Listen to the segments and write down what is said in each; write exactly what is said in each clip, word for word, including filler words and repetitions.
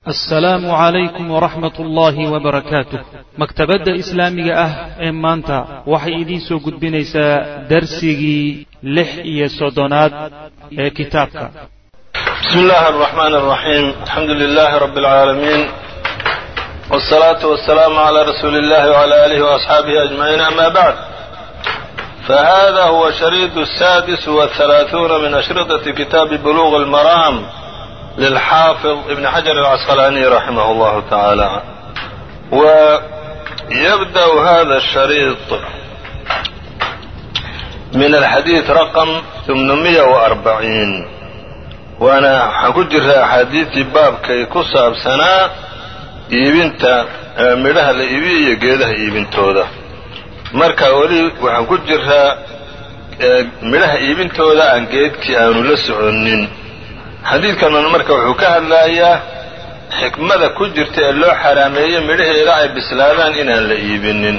السلام عليكم ورحمة الله وبركاته. مكتبة إسلامية أه إمانتا وحي إدين سو قد بنيسا درسيجي لح إيا صدونات إيا كتابك. بسم الله الرحمن الرحيم. الحمد لله رب العالمين، والصلاة والسلام على رسول الله وعلى آله وأصحابه أجمعين، أما بعد، فهذا هو شريط السادس والثلاثون من أشرطة كتاب بلوغ المرام للحافظ ابن حجر العسقلاني رحمه الله تعالى. ويبدأ هذا الشريط من الحديث رقم ثمانمائة وأربعين، وأنا حكجر أحاديث باب كي كصاب سنة إيبنتا مدها لإيبية قيدها إيبنتودا marka wali waxaan ku jiraa midhaha iibintooda aan geedkii aanu la soconin. xadiidkan marka wuxuu ka hadlayaa xikmada ku jirta ee loo xaraameeyay midhaheeda ay bislaadaan inaan la iibinin,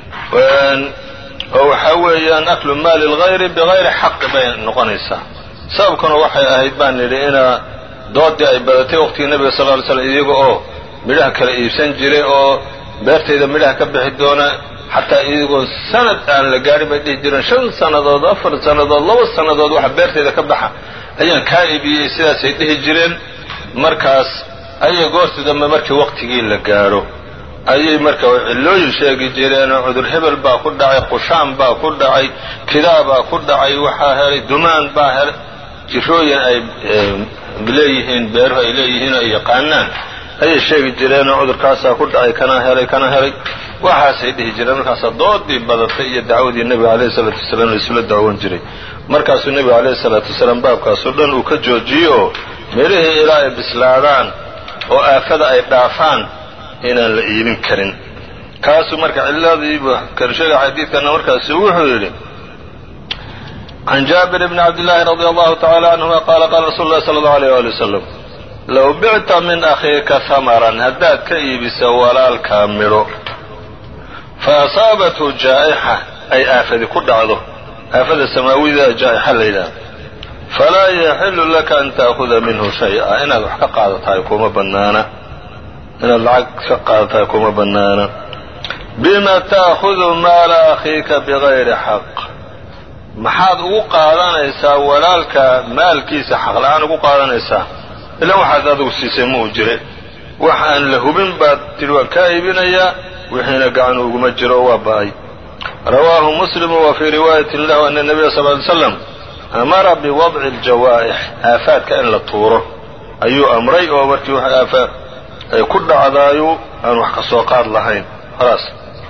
oo waxa weeyaan aklu maali lghayri bigayri xaqi bay noqonaysaa. sababkuna waxay ahayd baan nidhi inaa doodii ay badatay waqtigii nabiga sal ly slam iyaga oo midhaha kala iibsan jiray oo beertayda midhaha ka bixi doona xataa iyagoo sanad aan la gaadhin bay dhihi jireen shan sannadood afar sannadood laba sannadood waxa beertayda ka baxa ayaan kaa iibiyey, sidaasay dhihi jireen. markaas ayay goortii dambe markii waqtigii la gaadho ayay marka cillooyin sheegi jireen oo cudur hebel baa ku dhacay, qushaan baa ku dhacay, kidaa baa ku dhacay, waxaa helay dumaan baa helay, jirooyin ay leeyihiin beeruhu ay leeyihiin ay yaqaanaan ayay sheegi jireen oo cudurkaasaa ku dhacay, kana helay kana helay waxaasay dhihi jireen. markaasaa doodii badatay iyo dacwadii nebiga alayhi salaatu wasalaam laisula dacwan jiray. markaasuu nebiga alayhi salaatu wasalaam baabkaasoo dhan uu ka joojiyey oo midhihii ilaa ay bislaadaan oo aafada ay dhaafaan inaan la iibin karin. kaasuu marka ciladiiba karshaga xadiidkana markaasu wuxuu yidhi can jaabir bni cabdillaahi radia allahu tacala canhuma qaala qaala rasuulu llahi sala allahu alayh waali wasalam low bicta min akhiika hamaran haddaad ka iibiso walaalkaa midho fa asaabathu jaa'ixa ay aafadi ku dhacdo, aafada samaawida jaa'ixa la yidhaha, falaa yaxilu laka an ta'khuda minhu shay-a, inaad wax ka qaadatahay kuma bannaana, inaad lacag ka qaadatahay kuma bannaana. bima ta'khudu maala akhiika bigayri xaq, maxaad ugu qaadanaysaa walaalka maalkiisa xaq la-aan ugu qaadanaysaa? ilaa waxaad adigu siisay ma uu jire, wax aan la hubin baad tidhi waan kaa iibinayaa, wixiina gacan uguma jiro waa ba'ay. rawaahu muslim wa fii riwaayatin lahu ana nabiya sal ly slam amara biwadci aljawaa'ix, aafaadka in la tuuro ayuu amray, oo markii wax aafaad ay ku dhacdaayu aan wax ka soo qaad lahayn khalaas.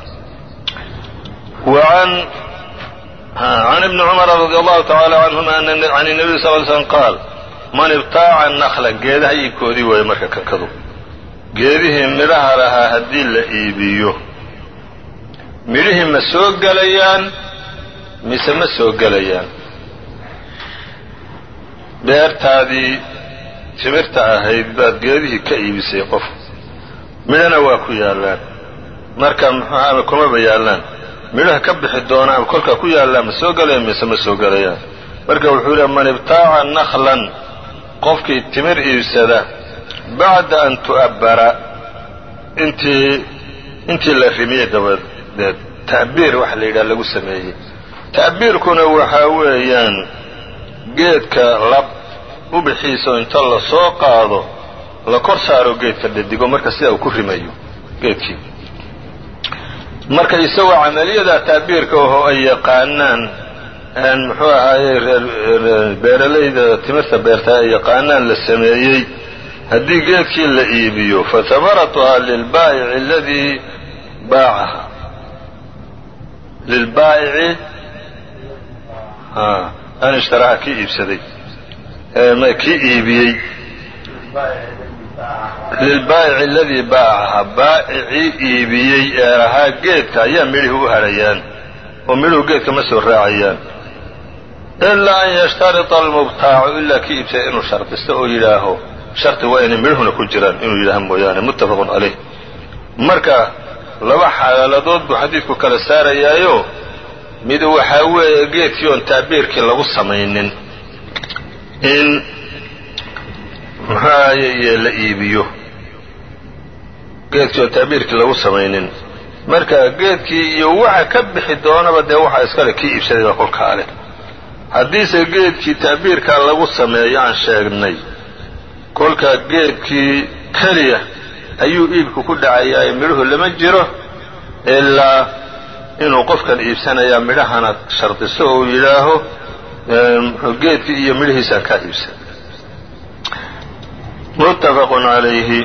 وعن عن ابن عمر رضي الله تعالى عنهما عن النبي صلى الله عليه وسلم قال man ibtaaca nakla, geedaha iibkoodii waayo marka kankadu, geedihii midhaha lahaa haddii la iibiyo midhihii ma soo gelayaan mise ma soo gelayaan? beertaadii timirta ahayd baad geedihii ka iibisay qof, midhana waa ku yaallaan, marka muxuuama kumaba yaallaan, midhaha ka bixi doona ama kolkaa ku yaallaan ma soo gelayaan mise ma soo gelayaan? marka wuxuu leeya man ibtaaca naklan, qofkii timir iibsada bacda an tu'abbara, intii intii la rimiyey dabadeed, ta'biir waxa la yidhaha lagu sameeyey. ta'biirkuna waxaa weeyaan geedka lab ubixiisa oo inta la soo qaado la kor saaro geedka dhadigo, marka sidaa uu ku rimayo geedkii. marka isagoo camaliyada ta'biirka oo ay yaqaanaan muxuu ahaayey beeralayda timirta beerta ay yaqaanaan la sameeyey, haddii geedkii la iibiyo fahamaratuhaa lilbaa'ici aladii baacaha, lilbaa'ici an ishtaraha kii iibsaday kii iibiyey, lilbaa'ici aladii baacaha, baa'icii iibiyey ee ahaa geedka ayaa midhihii u harayaan oo midhuhu geedka ma soo raacayaan. ilaa an yashtarita almubtaacu, ilaa kii iibsaya inuu shardisto oo yidhaaho shardi waa inay midhuhuna ku jiraan inuu yidhaaha mooyaane. muttafaqun calayh. marka laba xaaladood buu xadiidku kala saarayaayo, mid waxaa weeye geedkii oon ta'biirkii lagu samaynin in muxuu ahaye la iibiyo, geedkii oo tacbiirkii lagu samaynin marka geedkii iyo waxa ka bixi doonaba dee waxa iskale kii iibsaday baa kolkaa leh haddiise geedkii tacbiirkaa lagu sameeyo aan sheegnay kolkaa geedkii keliya ayuu iibku ku dhacayaa midhuhu lama jiro ilaa inuu qofkan iibsanayaa midhahana shardiso oo yidhaaho geedkii iyo midhihiisaan kaa iibsan muttafaqun calayhi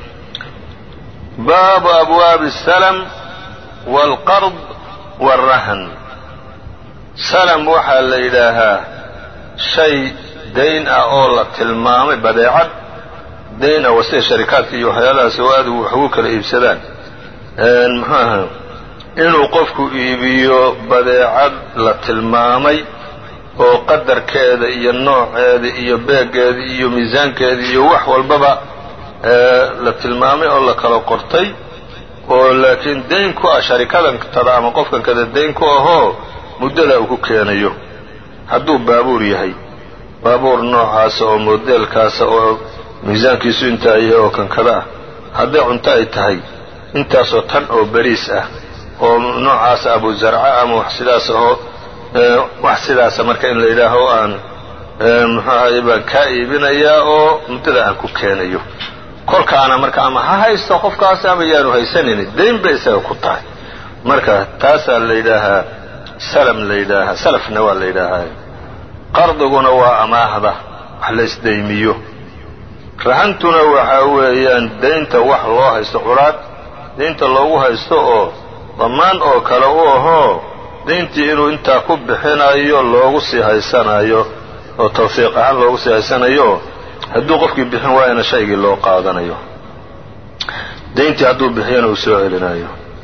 baabu abwaabi asalam waalqard waalrahan salam waxaa la yidhaahaa shay dayn ah oo la tilmaamay badeecad dayn ah waa sida sharikaadka iyo waxyaalahaas oo aad wax ugu kala iibsadaan muxuu ahaa inuu qofku iibiyo badeecad la tilmaamay oo qadarkeeda iyo nooceeda iyo beegeeda iyo miisaankeeda iyo wax walbaba la tilmaamay oo la kala qortay oo laakiin dayn ku ah sharikadan tada ama qofkan kada dayn ku ahoo muddada uu ku keenayo hadduu baabuur yahay baabuur noocaasa oo modeelkaasa oo miisaankiisu intaa yahay oo kan kada ah hadday cunto ay tahay intaasoo tan oo bariis ah oo noocaasa abu zarca ama wax sidaas ahoo wax sidaasa marka in la yidhaaho aan muxuu ahaye baan kaa iibinayaa oo muddada aan ku keenayo kolkaana marka ama ha haysto qofkaas ama yaanu haysanayni dayn bay isaga ku tahay marka taasaa la yidhaahaa salam la yidhaahaa salafna waa la yidhaahaa qardiguna waa amaahda wax la isdaymiyo rahantuna waxaa weeyaan daynta wax loo haysto curaad daynta loogu haysto oo dhammaan oo kale u ahoo dayntii inuu intaa ku bixinayo loogu sii haysanayo oo tawfiiq ahaan loogu sii haysanayo hadduu qofkii bixin waayana shaygii loo qaadanayo dayntii hadduu bixiyana uu soo celinayo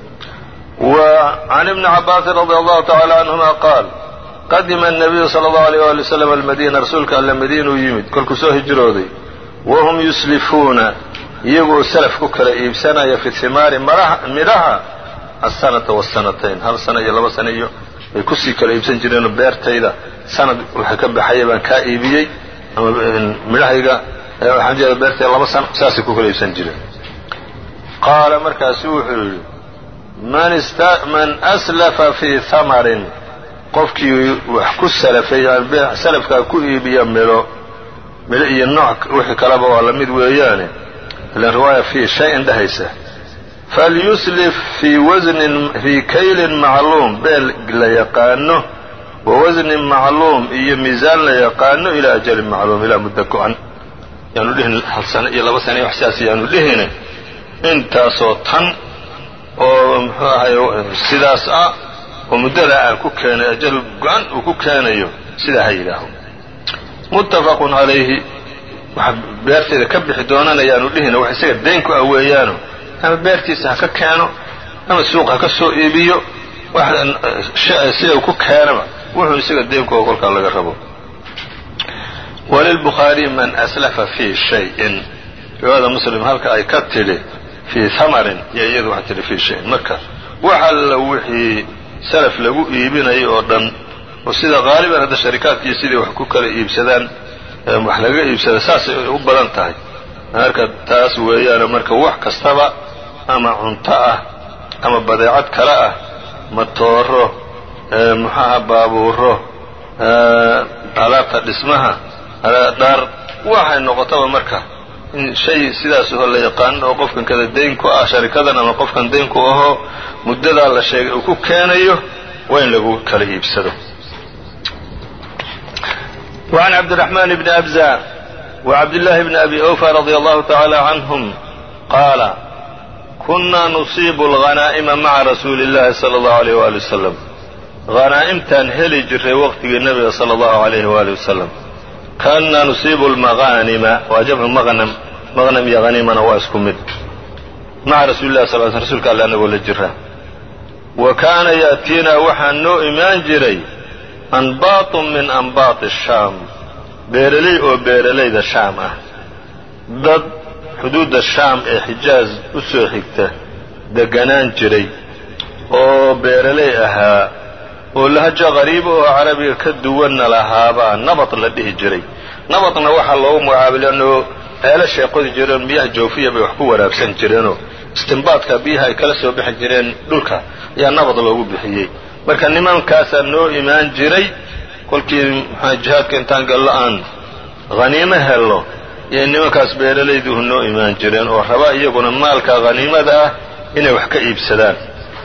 وعن ابن عباس رضي الله تعالى عنهما قال قدم النبي صلى الله عليه وآله وسلم المدينة رسولك alla madiinu yimid kolkuu soo hijrooday wahum yuslifuuna iyagoo salaf ku kala iibsanaya fi himaari midhaha aلsanata wالsanatayn hal sano iyo laba sano iyo bay kusii kala iibsan jireenoo beertayda sanad waxa ka baxaya baan kaa iibiyey ama midhahayga waxaan jeeda beertayda laba sano saasay ku kala iibsan jireen qaala markaasu wuxuu yidhi man aslafa fii hamarin qofkii wax ku salafay yani salafkaa ku iibiya midho midho iyo nooc wixii kaleba waa la mid weeyaane ilan riwaaya fii shay-in dhahaysa falyuslif fii wasnin fii kaylin macluum beel la yaqaano wa wasnin macluum iyo miisaan la yaqaano ilaa ajalin macluum ilaa muddo go-an yaanu dhihin hal sano iyo laba sano iyo wax sidaas yaanu dhihine intaasoo tan oo muxuu ahay sidaas ah oo muddada aan ku keenay ajal go-an uu ku keenayo sidaa ha yidhaaho muttafaqun calayhi waxa beerteeda ka bixi doonanayaanu dhihina wax isaga dayn ku ah weeyaano ama beertiisa ha ka keeno ama suuq ha ka soo iibiyo sida uu ku keenaba wuxuu isaga dayn ku ah kolkaa laga rabo walilbukhaari man aslafa fii shayin riwaayada muslim halka ay ka tidhi fii hamarin iyo iyadu waxaa tidhi fii shayin marka wax alla wixii salaf lagu iibinayo oo dhan oo sida qaaliban hadda sharikaadkii sidii wax ku kala iibsadaan wax laga iibsada saasay u badan tahay marka taas weeyaane marka wax kastaba ama cunto ah ama badeecad kale ah matooro muxaaha baabuuro alaabta dhismaha dhar waxay noqotaba marka in shay sidaas oo la yaqaan oo qofkan kada dayn ku ah sharikadan ama qofkan dayn ku ahoo muddadaa la sheegay uu ku keenayo waa in lagu kala iibsado وعن عبد الرحمن بن أبزة وعبد الله بن أبي أوفى رضي الله تعالى عنهم قال كنا نصيب الغنائم مع رسول الله صلى الله عليه وآله وسلم غنائمتان هلي جري وقت النبي صلى الله عليه وآله وسلم كنا نصيب المغانم وجمع مغنم مغنم يا غنيمنا واسكم مع رسول الله صلى الله عليه وسلم رسولك الله نقول الجرة وكان يأتينا وحنو إيمان جري أنباط من أنباط الشام بيرلي أو بيرلي ذا شام ضد حدود الشام إيه حجاز أسو حكته دقنان جري أو بيرلي أها ولهجة غريبة وعربية كدونا لها با نبط لديه جري نبطنا وحا الله معابل أنه ceelashay qodi jireen biyaha jawfiya bay wax ku waraabsan jireenoo istinbaadka biyaha ay kala soo bixi jireen dhulka ayaa nabad loogu bixiyey. marka nimankaasaa noo imaan jiray kolkii maxaa jihaadka intaan gallo aan haniimo hello iyo nimankaas beeralayduhu noo imaan jireen oo raba iyaguna maalka haniimada ah inay wax ka iibsadaan.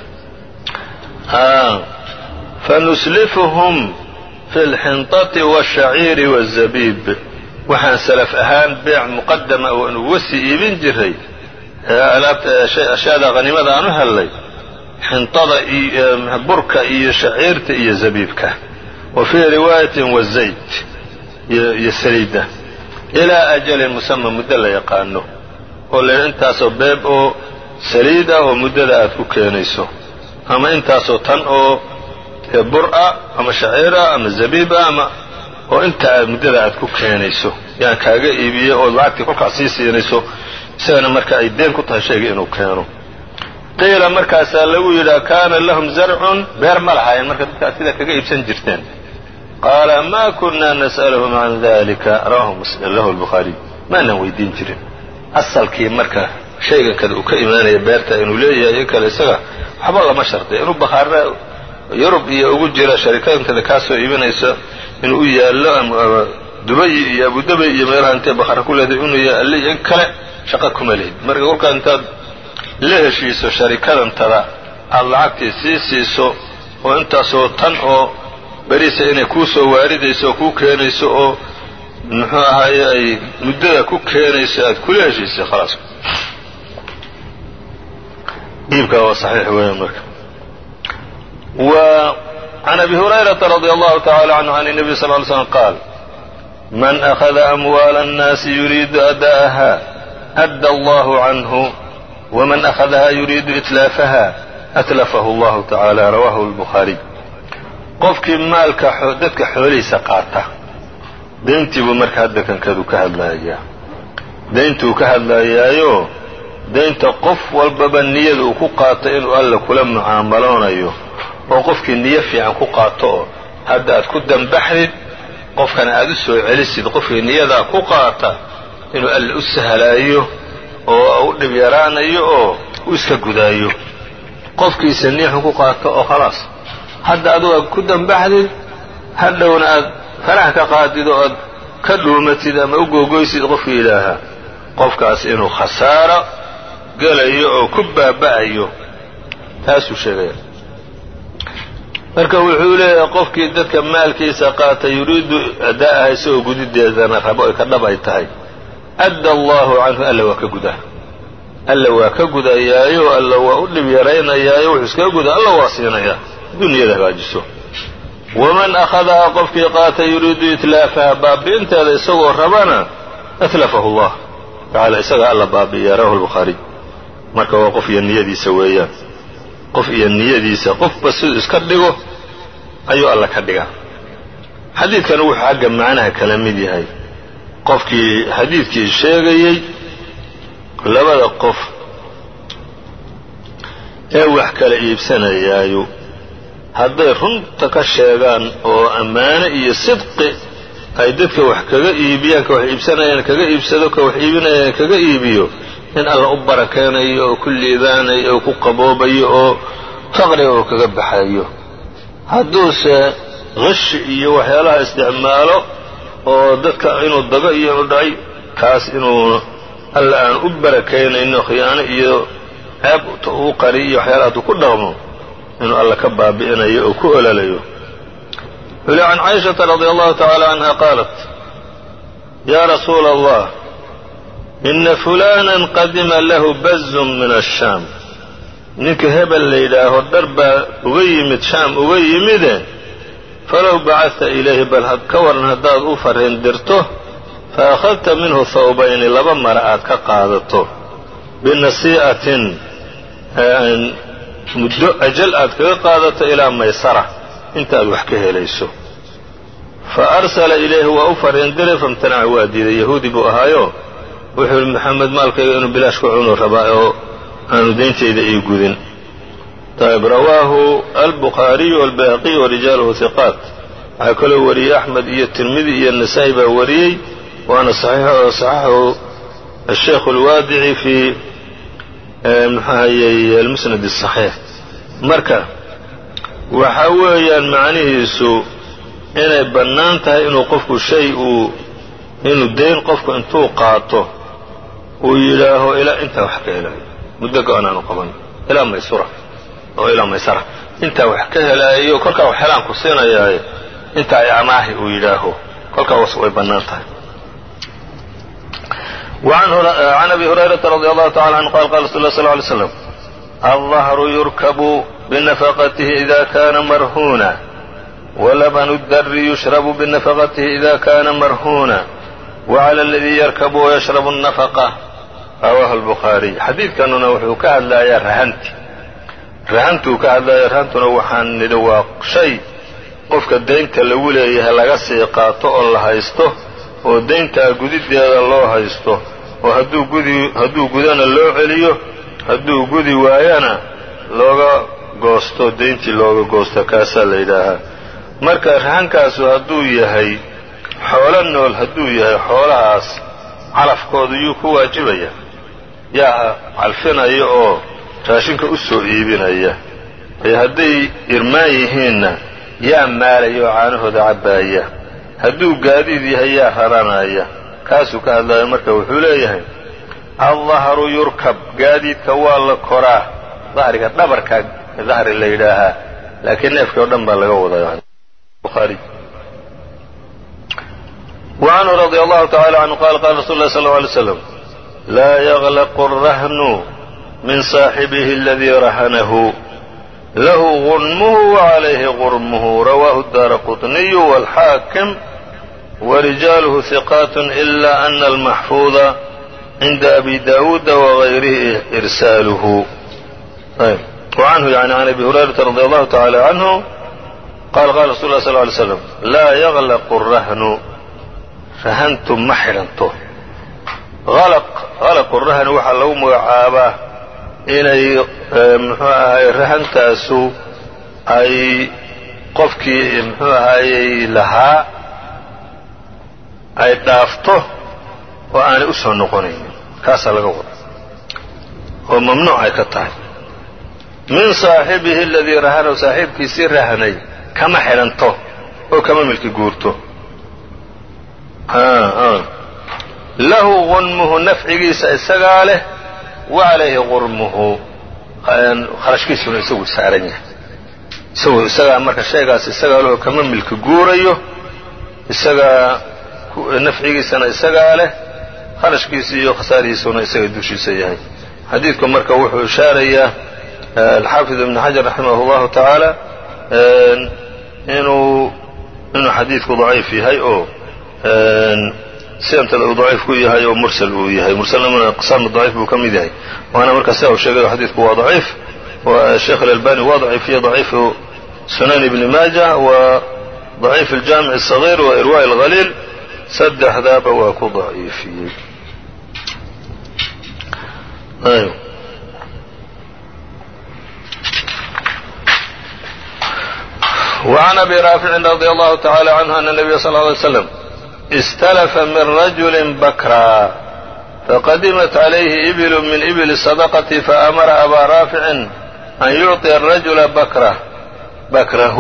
fanuslifuhum fi اlxinطati wالshaciiri wالzabiib waxaan salaf ahaan beec muqadama oo aan uga sii iibin jiray ashyaada haniimada aan u hellay xinطada iyo burka iyo shaciirta iyo zabiibka. wa fii riwaayatin wazayt iyo saliidda ilaa ajalin musama muddo la yaqaano oo la intaasoo beeb oo saliid ah oo muddada aad ku keenayso ama intaasoo tan oo bur-a ama shaciira ama zabiib ah ama oo inta aad muddada aad ku keenayso yaan kaaga iibiyey oo lacagtii kolkaas sii siinayso isagana marka ay deen ku tahay shayga inuu keeno. qiila markaasaa lagu yidhaa kaana lahum zarcun beer ma lahaayeen marka dadkaad sida kaga iibsan jirteen. qaala ma kunna nas'aluhum can dalika rawahu lahu albukhaariy maanan weydiin jirin asalkii marka shaygan kada uu ka imaanaya beerta inuu leeyahay in kale isaga waxba lama shardiya inuu bakhaara yurub iyo ugu jira sharikadankada kaa soo iibinaysa inuu u yaallo ama dubay iyo abudabay iyo meelaha intay bakhaara ku leedahay inuu yaallo iyo in kale shaqa kuma lihid. marka kolkaa intaad la heshiiso sharikadantada aad lacagtii sii siiso oo intaasoo tan oo beriisa inay kuu soo waaridayso oo kuu keenayso oo muxuu ahaaye ay muddada ku keenayso aad kula heshiisay khalaas iibkaa waa saxiix weeyaan marka. وعن أبي هريرة رضي الله تعالى عنه عن النبي صلى الله عليه وسلم قال من أخذ أموال الناس يريد أداءها أدى الله عنه ومن أخذها يريد إتلافها أتلفه الله تعالى رواه البخاري. qofkii maalka dadka xoolihiisa qaata dayntii buu marka hadda kankadu ka hadlaayaa dayntuu ka hadlaayaayo daynta qof walbaba niyada uu ku qaato inuu alla kula mucaamaloonayo oo qofkii niyo fiican ku qaato oo hadda aad ku dambaxdid qofkana aad u soo celisid qofkii niyadaa ku qaata inuu alla u sahlaayo oo u dhib yaraanayo oo u iska gudaayo. qofkiisa niixu ku qaato oo khalaas hadda adugu aad ku dambaxdid hadhowna aad farax ka qaadid oo aad ka dhuumatid ama u googoysid qofkii ilaaha qofkaas inuu khasaaro gelayo oo ku baaba'ayo taasuu sheegaya. marka wuxuu leeyahay qofkii dadka maalkiisa qaata yuriidu ada'aha isagoo gudideedana rabo ay ka dhab ay tahay adda allahu canhu alla waa ka gudaa alla waa ka gudayaayo alla waa u dhib yaraynayaayo wuxuu iskaga gudaa alla waa siinayaa dunyada hagaajiso. waman akhadahaa qofkii qaata yuriidu itlaafaha baabi'inteeda isagoo rabana atlafahu allah tacaala isaga alla baabi'iya rawahu albukhaariy. marka waa qof iyo niyadiisa weeyaan qof iyo niyadiisa qofba siduu iska dhigo ayuu alla ka dhigaa. xadiidkana wuxuu xagga macnaha kala mid yahay qofkii xadiidkii sheegayey labada qof ee wax kala iibsanayaayo hadday runta ka sheegaan oo ammaano iyo sidqi ay dadka wax kaga iibiyaan ka wax iibsanayaan kaga iibsado ka wax iibinayaan kaga iibiyo in alla u barakeynayo oo ku liibaanayo oo ku qaboobayo oo faqriga oo kaga baxayo. hadduuse qishi iyo waxyaalaha isticmaalo oo dadka inuu dago iyo inuu dhacay kaas inuu alla aan u barakeynayno khiyaano iyo ceeb u qari iyo waxyaalaha hadduu ku dhaqmo inuu alla ka baabi'inayo oo ku ololayo. wuli can caaishata radi allahu tacaala canha qaalat ya rasuula allah ina fulanan qadima lahu bazun min ashaam ninka hebel la yidhaaho dhar baa uga yimid shaam uga yimide falow bacadta ilayhi bal ka waran haddaad u farriin dirto fa akhadta minhu thawbayni laba mara aad ka qaadato binasii'atin muddo ajal aad kaga qaadato ilaa maysara intaad wax ka helayso. fa arsala ilayhi waa u farriin diray famtanaca waa diiday yahuudi buu ahaayo wuxuu yihi maxamed maalkayga inuu bilaash ku cunu rabaa oo aanu dayntayda ii gudin. ayb rawaahu albukhaariyu walbayhaqiy warijaaluhu hiqaat. waxaa kaloo wariyey axmed iyo tirmidi iyo nasaa'i baa wariyey waana saxiixo saxaxahu الشheikh الwaadiعي في mxuahayey almusnad الصaxiix marka waxa weeyaan macnihiisu inay bannaan tahay inuu qofku shay uu inuu dayn qofku intuu qaato uu yidhaaho ilaa intaa wax ka helaayo muddo go-an aanu qaban ilaa maysura oo ilaa maysara intaa wax ka helaayo kolkaa wax helaan ku siinayaaye intaa amaahi uu yidhaaho kolkaa way bannaan tahay. وعن أبي هريرة رضي الله تعالى عنه قال قال رسول الله صلى الله عليه وسلم الظهر يركب بنفقته إذا كان مرهونا ولبن الدر يشرب بنفقته إذا كان مرهونا وعلى الذي يركب ويشرب النفقة رواه البخاري. xadiidkanuna wuxuu ka hadlayaa rahanti rahantuu ka hadlaya rahantuna waxaan nidhi waa shay qofka daynta lagu leeyahay laga sii qaato oo la haysto oo dayntaa gudideeda loo haysto oo hadduu gudi hadduu gudana loo celiyo hadduu gudi waayana looga goosto dayntii looga goosto kaasaa la yidhaahaa. marka rahankaasu hadduu yahay xoolo nool hadduu yahay xoolahaas calafkooda yuu ku waajibaya yaa calfinaya oo raashinka u soo iibinaya ee hadday irmaan yihiinna yaa maalaya oo caanahooda cabbaaya hadduu gaadiid yahay yaa raranaya kaasuu ka hadlaya. marka wuxuu leeyahay aldahru yurkab gaadiidka waa la koraa dahriga dhabarka dahri la yidhaahaa laakiin neefkii o dhan baa laga wadaa buhaari. وعنه رضي الله تعالى عنه قال قال رسول الله صلى الله عليه وسلم لا يغلق الرهن من صاحبه الذي رهنه له غنمه وعليه غرمه رواه الدارقطني والحاكم ورجاله ثقات إلا أن المحفوظ عند أبي داود وغيره إرساله. طيب. وعنه يعني عن أبي هريرة رضي الله تعالى عنه قال قال رسول الله صلى الله عليه وسلم لا يغلق الرهن rahantu ma xidhanto. halaqu rahan waxaa lagu magacaabaa inay muxuu ahaayey rahantaasu ay qofkii muxuu ahaayey lahaa ay dhaafto oo aanay u soo noqonaynin kaasaa laga wada oo mamnuuc ay ka tahay. min saaxibihi aladii rahanahu saaxiibkiisii rahanay kama xidhanto oo kama milki guurto. lahu gunmuhu nafcigiisa isagaa leh wa calayhi gurmuhu kharashkiisuna isagu saaran yahay isagu isagaa marka shaygaas isagaa leh oo kama milki guurayo isagaa nafcigiisana isagaa leh kharashkiisa iyo khasaarihiisuna isaga dushiisa yahay. xadiidku marka wuxuu ishaarayaa alxaafid ibn xajar raximah اllahu tacaala inuu inuu xadiidku daciif yahay oo sidantada uu daciif ku yahay oo mursal uu yahay mursalnimana aqsaam daciif buu ka mid yahay waana markaa sidaa uu sheegay xadiidku waa daciif sheekh alalbani waa daciifiye daciifu sunan ibni maaja wa daciif aljaamic الصaغيir wa irwaa اlhaliil saddexdaaba waa ku daciifiyey. وعن أبي رافع رضي الله تعالى عنه أن النبي صلى الله عليه وسلم استلف من رجل بكرا فقدمت عليه إبل من إبل الصدقة فأمر أبا رافع أن يعطي الرجل بكره بكره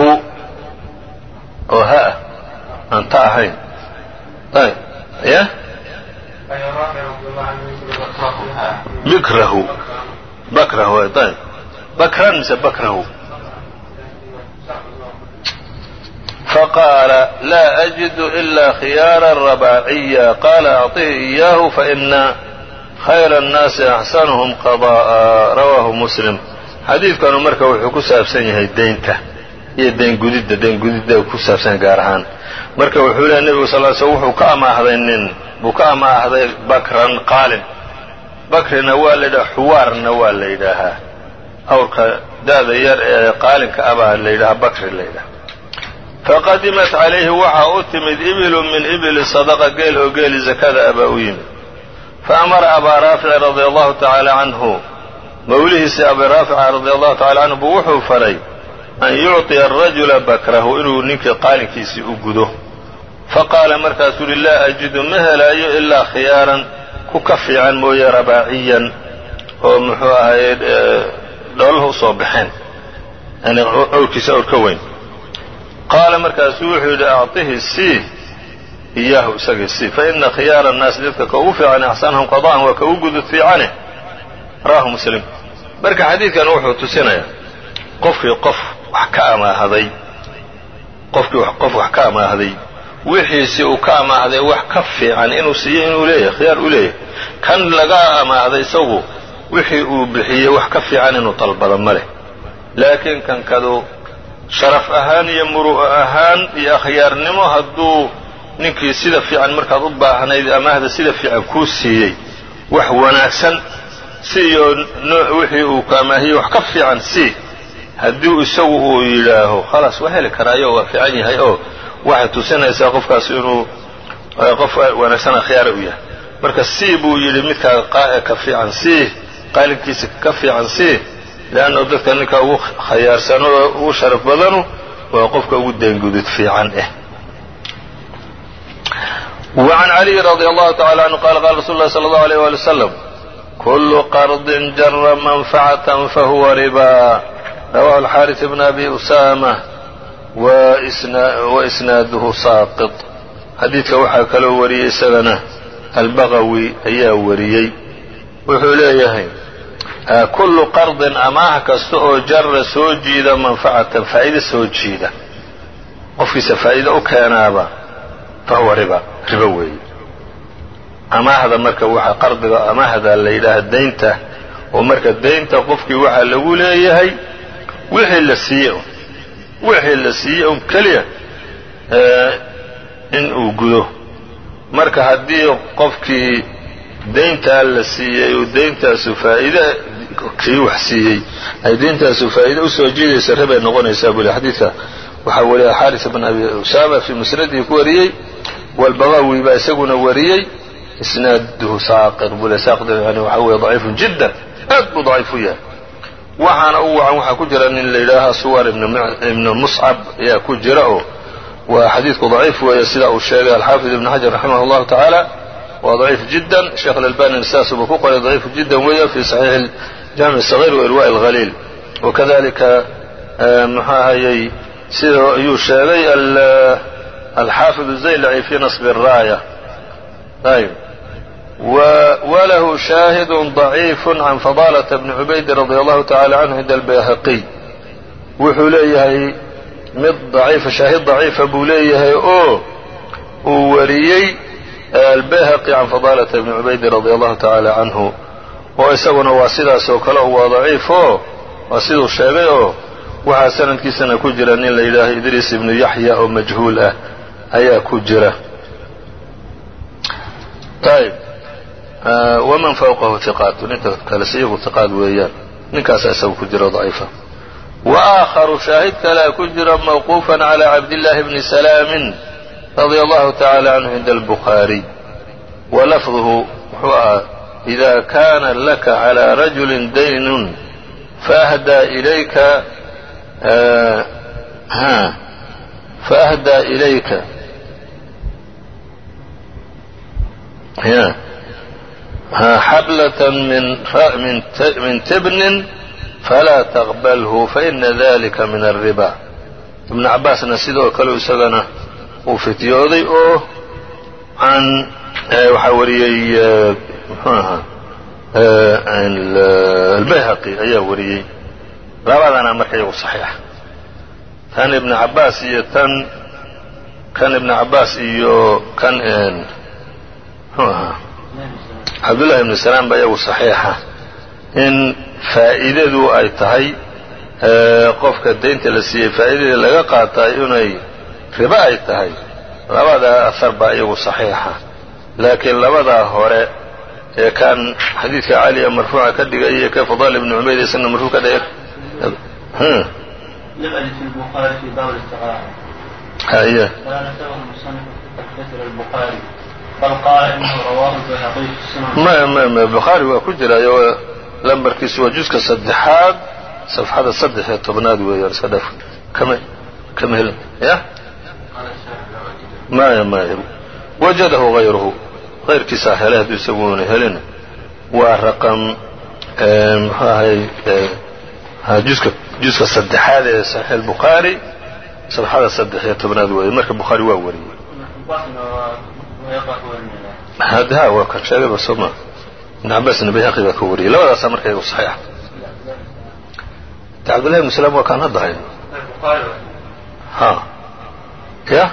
وها أنت أحين. طيب يا بكره بكره طيب بكرا نسى بكره فقال لا أجد إلا خيارا رباعيا قال أعطه إياه فإن خير الناس أحسنهم قضاء رواه مسلم. xadiidkanu marka wuxuu ku saabsan yahay daynta iyo dayn gudidda dayn gudidda ku saabsan gaar ahaan marka wuxuu leeyahay nebigu sal l slm wuxuu ka amaahday nin buu ka amaahday bakran qaalin bakrina waa la yidhaha xuwaarna waa la yidhaahaa awrka daada yar ee qaalinka abaa la yidhahaa bakri la yidhaha. faqadimat calayhi waxaa u timid ibilu min ibili sadaqa geel oo geeli zakada abaa u yimid faamara abaa raafici radia allahu tacaala canhu mawlihiisi abi raafica radia allahu tacala canhu buu wuxuu faray an yucطiya arajula bakrahu inuu ninkii qaalinkiisii u gudo faqaala markaasuu uhi laa ajidu ma helaayo ilaa khiyaaran ku ka fiican mooye rabaaciyan oo muxuu ahaye dhoolaha usoo baxeen yani awrkiisa awr ka weyn qaala markaasuu wuxuu yidhi acطihi sii iyaahu isagii sii faina khiyaara الnaasi dadka ka ugu fiican axsanahum qada'an waa ka ugu gudud fiicane rawahu muslim marka xadiidkan wuxuu tusinayaa qofkii qof wax ka amaahaday qofkii qof wax ka amaahaday wixiisi uu ka amaahday wax ka fiican inuu siiyo inuu leeyahay khiyaar u leeyahay kan laga amaahday isagu wixii uu bixiyey wax ka fiican inuu dalbado ma leh laakiin kan kadu sharaf ahaan iyo muru'o ahaan iyo akhyaarnimo hadduu ninkii sida fiican markaad u baahnayd amaahda sida fiican kuu siiyey wax wanaagsan siiyo wixii uu ka amaahiyey wax ka fiican sii haddii isagu uu yidhaaho khalaas waa heli karaayo waa fiican yahay oo waxay tusinaysaa qofkaas inuu qof wanaagsan akhyaara u yahay marka sii buu yidhi midkaa ka fiican sii qaalinkiisa ka fiican sii leanna dadka ninka ugu khayaarsan oo ugu sharaf badanu waa qofka ugu deengudud fiican eh وعن علي رضي الله تعالى عنه قال قال رسول الله صلى الله عليه وآله وسلم كل قرض جر منفعة فهو ربا رواه الحارث بن أبي أسامة وإسناده ساقط xadiidka waxaa kaloo wariyey isagana albagawi ayaa wariyey wuxuu leeyahay kullu qardin amaah kasta oo jara soo jiida manfacatan faa'iida soo jiida qofkiisa faa'iida u keenaaba fahuwa riba ribo weeye amaahda marka waxa qardiga amaahda la yidhaaha daynta oo marka daynta qofkii waxaa lagu leeyahay wixii la siiye wixii la siiye un keliya in uu gudo marka haddii qofkii dayntaa la siiyey uu dayntaasu faa'iide kii wax siiyey ay dayntaasu faa'iide usoo jiidaysa ribay noqonaysaa buli xadiidka waxaa wariya xaaris bn abi usaama fii musnadihi ku wariyey walbagawi baa isaguna wariyey isnaaduhu saaqir bule saaqir yani waxaa weeye daciifun jiddan aad buu daciif u yahay waxaana u wacan waxaa ku jira nin la yidhaaha suwar ibn muscab ayaa ku jira oo waa xadiidku daciif weeye sida uu sheegay alxaafid ibn xajar raximah اllahu tacaala waa daciif jiddan sheekh alalbani saasuba ku qoray daciif jiddan weeye fi saxiix jaamic الصaغيr wairwa اlhaliil wakadalika muxuu ahayey sida ayuu sheegay alxaafid الzaylaci fi naصb الraaya ayb وله شاهد ضعيف عن فضالة بن عبيد رضي الله تعالى عنه عند البيهقي wuxuu leeyahay mid ضaciifa shaahid ضaciifa buu leeyahay oo uu wariyey albayhaqi can fadaalata bni cubayd radia allahu tacaala canhu oo isaguna waa sidaas oo kale waa daciif oo waa siduu sheegay oo waxaa sanadkiisana ku jira nin la yidhaaho idriis ibnu yaxya oo majhuul ah ayaa ku jira ayb waman fawqahu hiqaatu ninka kale siyagu hiqaad weeyaan ninkaasaa isagu ku jira daciifa وآخر شاهد kalea ku jira موقوفا على عبد الله بن سلام رضي الله تعالى عنه عند البخاري ولفظه wuxuu ahaa إذا كان لك على رجل دين فأهدى إليك فأهدى إليك حبلة من من تبن فlا تqبlه faإna ذلika min الرibا iبن cabaasna sidoo kale isagana uu fityooday oo an waxaa wariyey mxuu ahaa albayhaqi ayaa wariyey labadana marka iyagu صaxiixa tan iبn cabaas iyo tan kan iبn cabaas iyo kan mxuu ahaa cabdالlahi بن سلام ba iyagu صaxiixa in faa'iidadu ay tahay qofka daynta la siiyey faa'iidada laga qaatay inay ribo ay tahay labadaa ahar baa iyagu saxiixa laakiin labadaa hore ee kan xadiidka cali ee marfuuca ka dhigay iyo ka fadaal ibnu cubayd isagna marfuuc ka dhigay haye ma ma ma bukhaari waa ku jiraayo lambarkiisu waa juska saddexaad safxada saddex iyo tobnaad weeyaan iska dhaaf kama kama helin ya maya maya wajadahu غayruhu qayrkiisaa helay hadduu isaguuna helin waa raqam muxuu ahay juska juska saddexaad ee saxiix albukhaari sabxada saddex iyo tobnaad weeye marka bukhaari waa wariyey ha waa kan sheegayba sooma ibn cabbaasna bayhaqi baa ka wariyey labadaasaa marka iyagu saxiixa de cabdullahi ibnu salaam waa kaan hadda hayno ha ya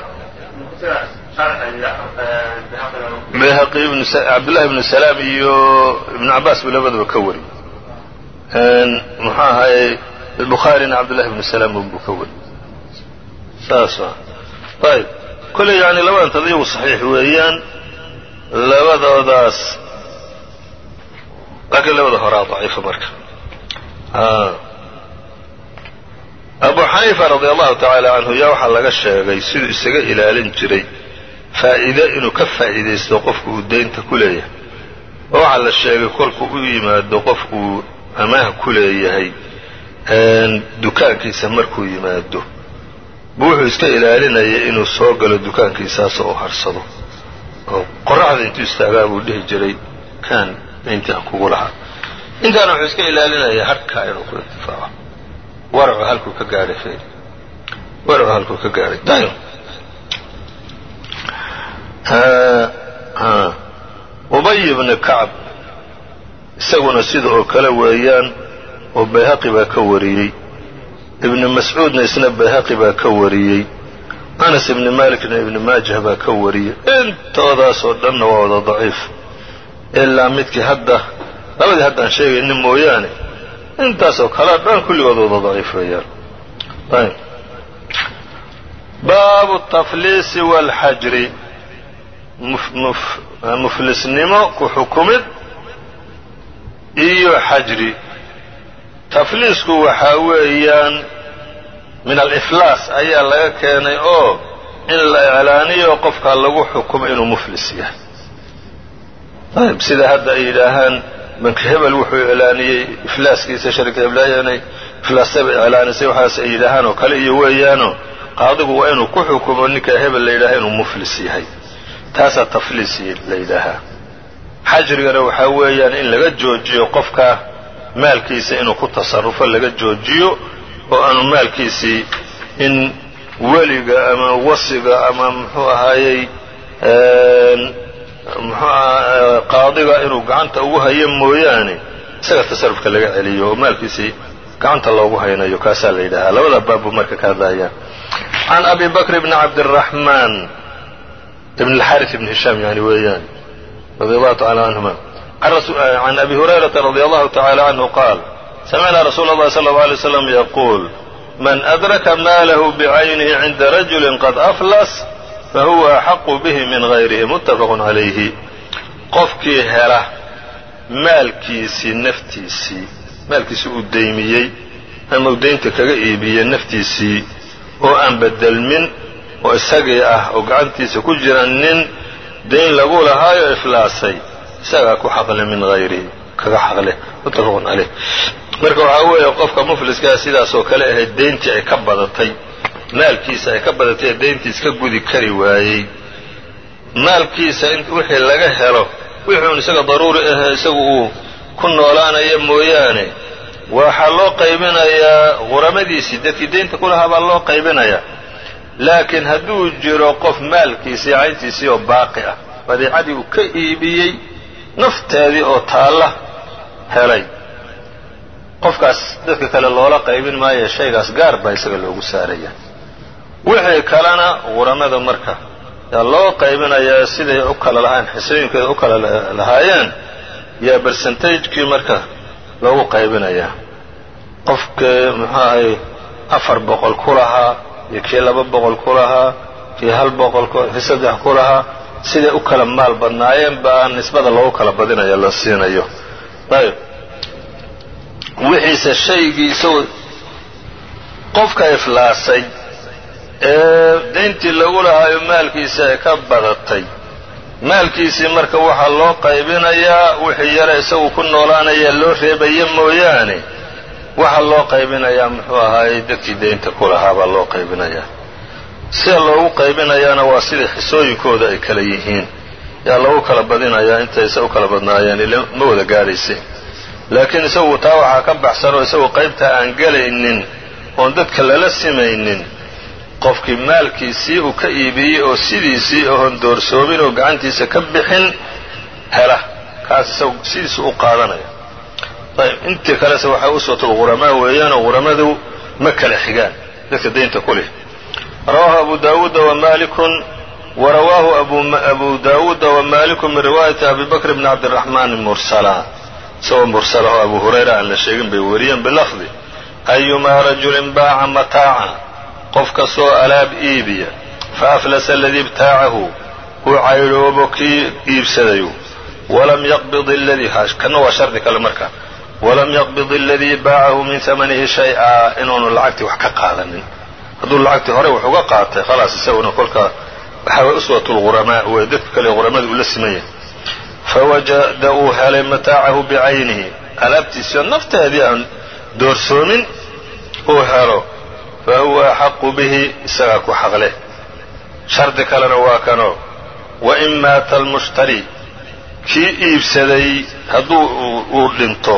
bayhaqi ibn cabdullahi ibnu salaam iyo ibnu cabbaas buu labadaba ka wariyey muxuu ahaye bukhaarina cabdullahi ibnu salaam buu ka wariyey saasa ayb kolley yani labadan tad iyagu saxiix weeyaan labadoodaas laakiin labada horaa daciifa marka abu xaniifa radi allahu tacaala canhu yaa waxaa laga sheegay siduu isaga ilaalin jiray faa'iide inuu ka faa'iidaysto qofku uu daynta ku leeyahay oo waxaa la sheegay kolku u yimaado qofkuu amaah ku leeyahay dukaankiisa markuu yimaado buu wuxuu iska ilaalinaya inuu soo galo dukaankiisaasoo u harsado oo qoraxda intuu istaagaa buu dhihi jiray kaan dayntii aan kugu lahaa intaana wuxuu iska ilaalinaya harkaa inuu ku intifaaco waracu halkuu ka gaadhay fee waracu halkuu ka gaadhay dayn ubay ibni kacb isaguna sida oo kale weeyaan oo bayhaqi baa ka wariyey ibni mascuudna isna bayhaqi baa ka wariyey anas ibni malikna ibni maajah baa ka wariyey intoodaasoo dhanna waa wada daciif ilaa midkii hadda labadii haddaan sheegaynin mooyaane intaasoo kalea dhan kulligood wada daciif weeyaan ayb baabu tafliisi waalxajri muflisnimo ku xukumid iyo xajri tafliisku waxaa weeyaan min aliflaas ayaa laga keenay oo in la iclaaniyo qofka lagu xukumo inuu muflis yahay ayb sida hadda ay yidhaahaan banki hebel wuxuu iclaaniyey iflaaskiisa sharika heblayanay iflaastaba iclaanisay waxaas ay yidhaahaan oo kale iyo weeyaanoo qaadigu waa inuu ku xukumo ninka hebel la yidhaaha inuu muflis yahay taasaa tafliis la yidhaahaa xajrigana waxaa weeyaan in laga joojiyo qofka maalkiisa inuu ku tasarrufo laga joojiyo oo aanu maalkiisii in weliga ama wasiga ama muxuu ahaayey muxuu aha qaadiga inuu gacanta ugu hayo mooyaane isaga tasarrufka laga celiyo oo maalkiisii gacanta loogu haynayo kaasaa la yidhahaa labada baabbu marka ka hadlaayaan can abi bakr bni cabdiraxmaan ibn alxaris ibn hishaam yani weeyaan radi allahu tacala canhuma can abi hurayrata radi allahu tacala canhu qaal samicna rasuula اllahi sala اllau alay slam yaquul man adraka maalahu bicaynihi cinda rajuli qad aflas fahuwa axaqu bihi min gayrihi muttafaqun calayhi qofkii hela maalkiisii naftiisii maalkiisii uu daymiyey ama uu daynta kaga iibiyey naftiisii oo aan bedelmin oo isagii ah oo gacantiisa ku jira nin dayn lagu lahaayo iflaasay isagaa ku xaqle min hayrihi kaga xaqleh muttafaqun caleyh marka waxaa weeye qofka mufliskaa sidaasoo kale ahayd dayntii ay ka badatay maalkiisa ay ka badatay ee dayntii iska gudi kari waayey maalkiisa wixii laga helo wixuun isaga daruuri ahee isagu uu ku noolaanaya mooyaane waxaa loo qaybinayaa quramadiisii dadkii daynta ku lahaa baa loo qaybinayaa laakiin hadduu jiro qof maalkiisii cayntiisii oo baaqi ah badeecadii uu ka iibiyey nafteedii oo taalla helay qofkaas dadka kale loola qaybin maayo shaygaas gaar baa isaga loogu saaraya wixii kalena quramada marka yaa loo qaybinayaa siday u kala lahayn xisooyinkeeda u kala lahaayeen yaa bersentajkii marka loogu qaybinayaa qofkii muxuu ahay afar boqol ku lahaa iyo kii laba boqol ku lahaa kii hal boqol kii saddex ku lahaa siday u kala maal badnaayeen baa nisbada loogu kala badinaya la siinayo ayb wixiise shaygii isagoo qofka iflaasay ee dayntii lagu lahaayo maalkiisa ay ka badatay maalkiisii marka waxaa loo qaybinayaa wixii yare isagu ku noolaanaya loo reebaya mooyaane waxaa loo qaybinayaa muxuu ahaayey dadkii daynta ku lahaa baa loo qaybinayaa sida loogu qaybinayaana waa sidai xisooyinkooda ay kala yihiin yaa lagu kala badinayaa intay isa u kala badnaayeen ila ma wada gaadhaysay laakiin isagu taa waxaa ka baxsanoo isagu qaybta aan gelaynin oon dadka lala simaynin qofkii maalkiisii uu ka iibiyey oo sidiisii oon doorsoomin oo gacantiisa ka bixin hela kaas isagu sidiisa u qaadanaya ayb intii kalese waxaa uswatul ghuramaa weeyaanoo ghuramadu ma kala xigaan dadka daynta ku leh rawaahu abu daawuuda wamalikun warawaahu abu daawuuda wamaliku min riwaayati abi bakr bni cabdiraxmaan mursala isagoo mursala oo abu hurayra aan la sheegin bay wariyeen bilafdi ayumaa rajulin baaca mataaca qof kastoo alaab iibiya fa aflasa aladii ibtaacahu uu caydhoobo kii iibsadayu walam yaqbid aladii kana waa shardi kale marka walam yaqbid aladii baacahu min hamanihi shay-a inuunu lacagtii wax ka qaadanin hadduu lacagtii hore wax uga qaatay khalaas isaguna kolka waxaa way uswatu lghuramaa way dadka kale ghuramada ula siman yahay fawajada uu helay mataacahu bicaynihi alaabtiisio nafteedii aan doorsoomin uu helo fahuwa axaqu bihi isagaa ku xaqleh shardi kalena waa kanoo wain maata almushtari kii iibsaday hadduu uu dhinto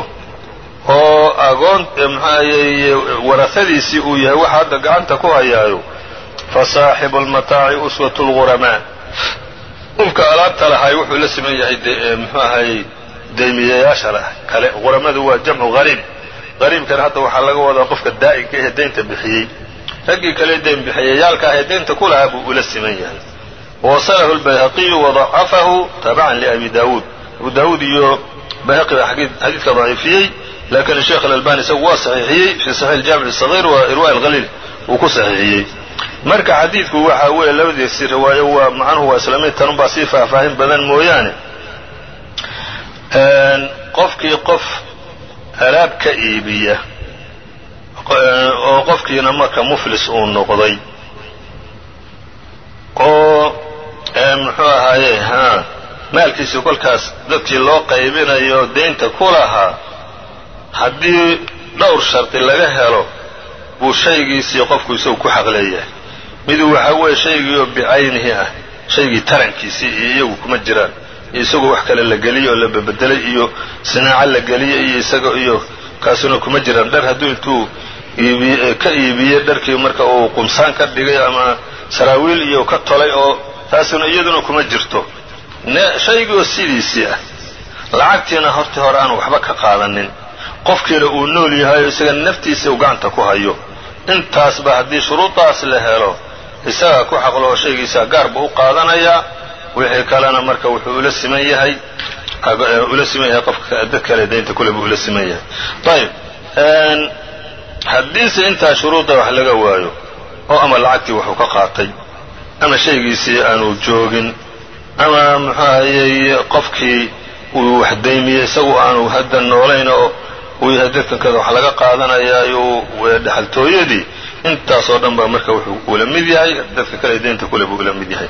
oo agoon maxaayey warahadiisii uu yahay waxa hadda gacanta ku hayaayo fasaaxibu almataaci uswatu lghuramaa qofka alaabta lahay wuxuu la siman yahay muxuu ahay deymiyayaasha kale ghuramadu waa jamcu hariib hariibkana hadda waxaa laga wadaa qofka daa'inka ahee daynta bixiyey raggii kale dayn bixiyayaalka ahee daynta ku lahaa buu ula siman yahay wawasalahu albayhaqiyu wadacafahu tabacan liabi daawuud abu daawuud iyo bayhaqi baa xadiidka daciifiyey laakiin sheekh alalbani isagu waa saxiixiyey fii saxiix aljaamic asagiir wa irwa alhaliil uu ku saxiixiyey marka xadiidku waxa weeye labadiisi riwaayo waa macnuhu waa islaamiid tanunbaa sii faahfaahin badan mooyaane qofkii qof alaab ka iibiya oo qofkiina marka muflis uu noqday oo muxuu ahaaye ha maalkiisii kolkaas dadkii loo qaybinayo daynta ku lahaa haddii dhowr shardi laga helo buu shaygiisii qofku isagu ku xaq leeyahay midu waxaa weeye shaygii oo bicaynihi ah shaygii tarankiisii iyo iyagu kuma jiraan iyo isagoo wax kale la geliyey oo la bebedelay iyo sinaaco la geliyey iyo isaga iyo kaasuna kuma jiraan dhar hadduu intuu iibiy ka iibiyey dharkii marka uu qumsaan ka dhigay ama saraawiil iyo ka tolay oo taasuna iyaduna kuma jirto shaygii oo sidiisii ah lacagtiina hortii hore aan waxba ka qaadanin qofkiina uu nool yahay oo isaga naftiisa uu gacanta ku hayo intaasba haddii shuruudaas la helo isagaa ku xaqloo shaygiisa gaarba u qaadanayaa wixii kalena marka wuxuu ula siman yahay ula siman yahay qofka dad kale daynta kule buu ula siman yahay ayib haddiise intaa shuruudda wax laga waayo oo ama lacagtii waxuu ka qaatay ama shaygiisii aanu joogin ama muxuu ahayey qofkii uu wax daymiyey isagu aanu hadda noolayn oo uu yahay dadkankada wax laga qaadanayaa iyo dhexaltooyadii intaasoo dhan baa marka wuxuu ula mid yahay dadka kale daynta kule buu ula mid yahay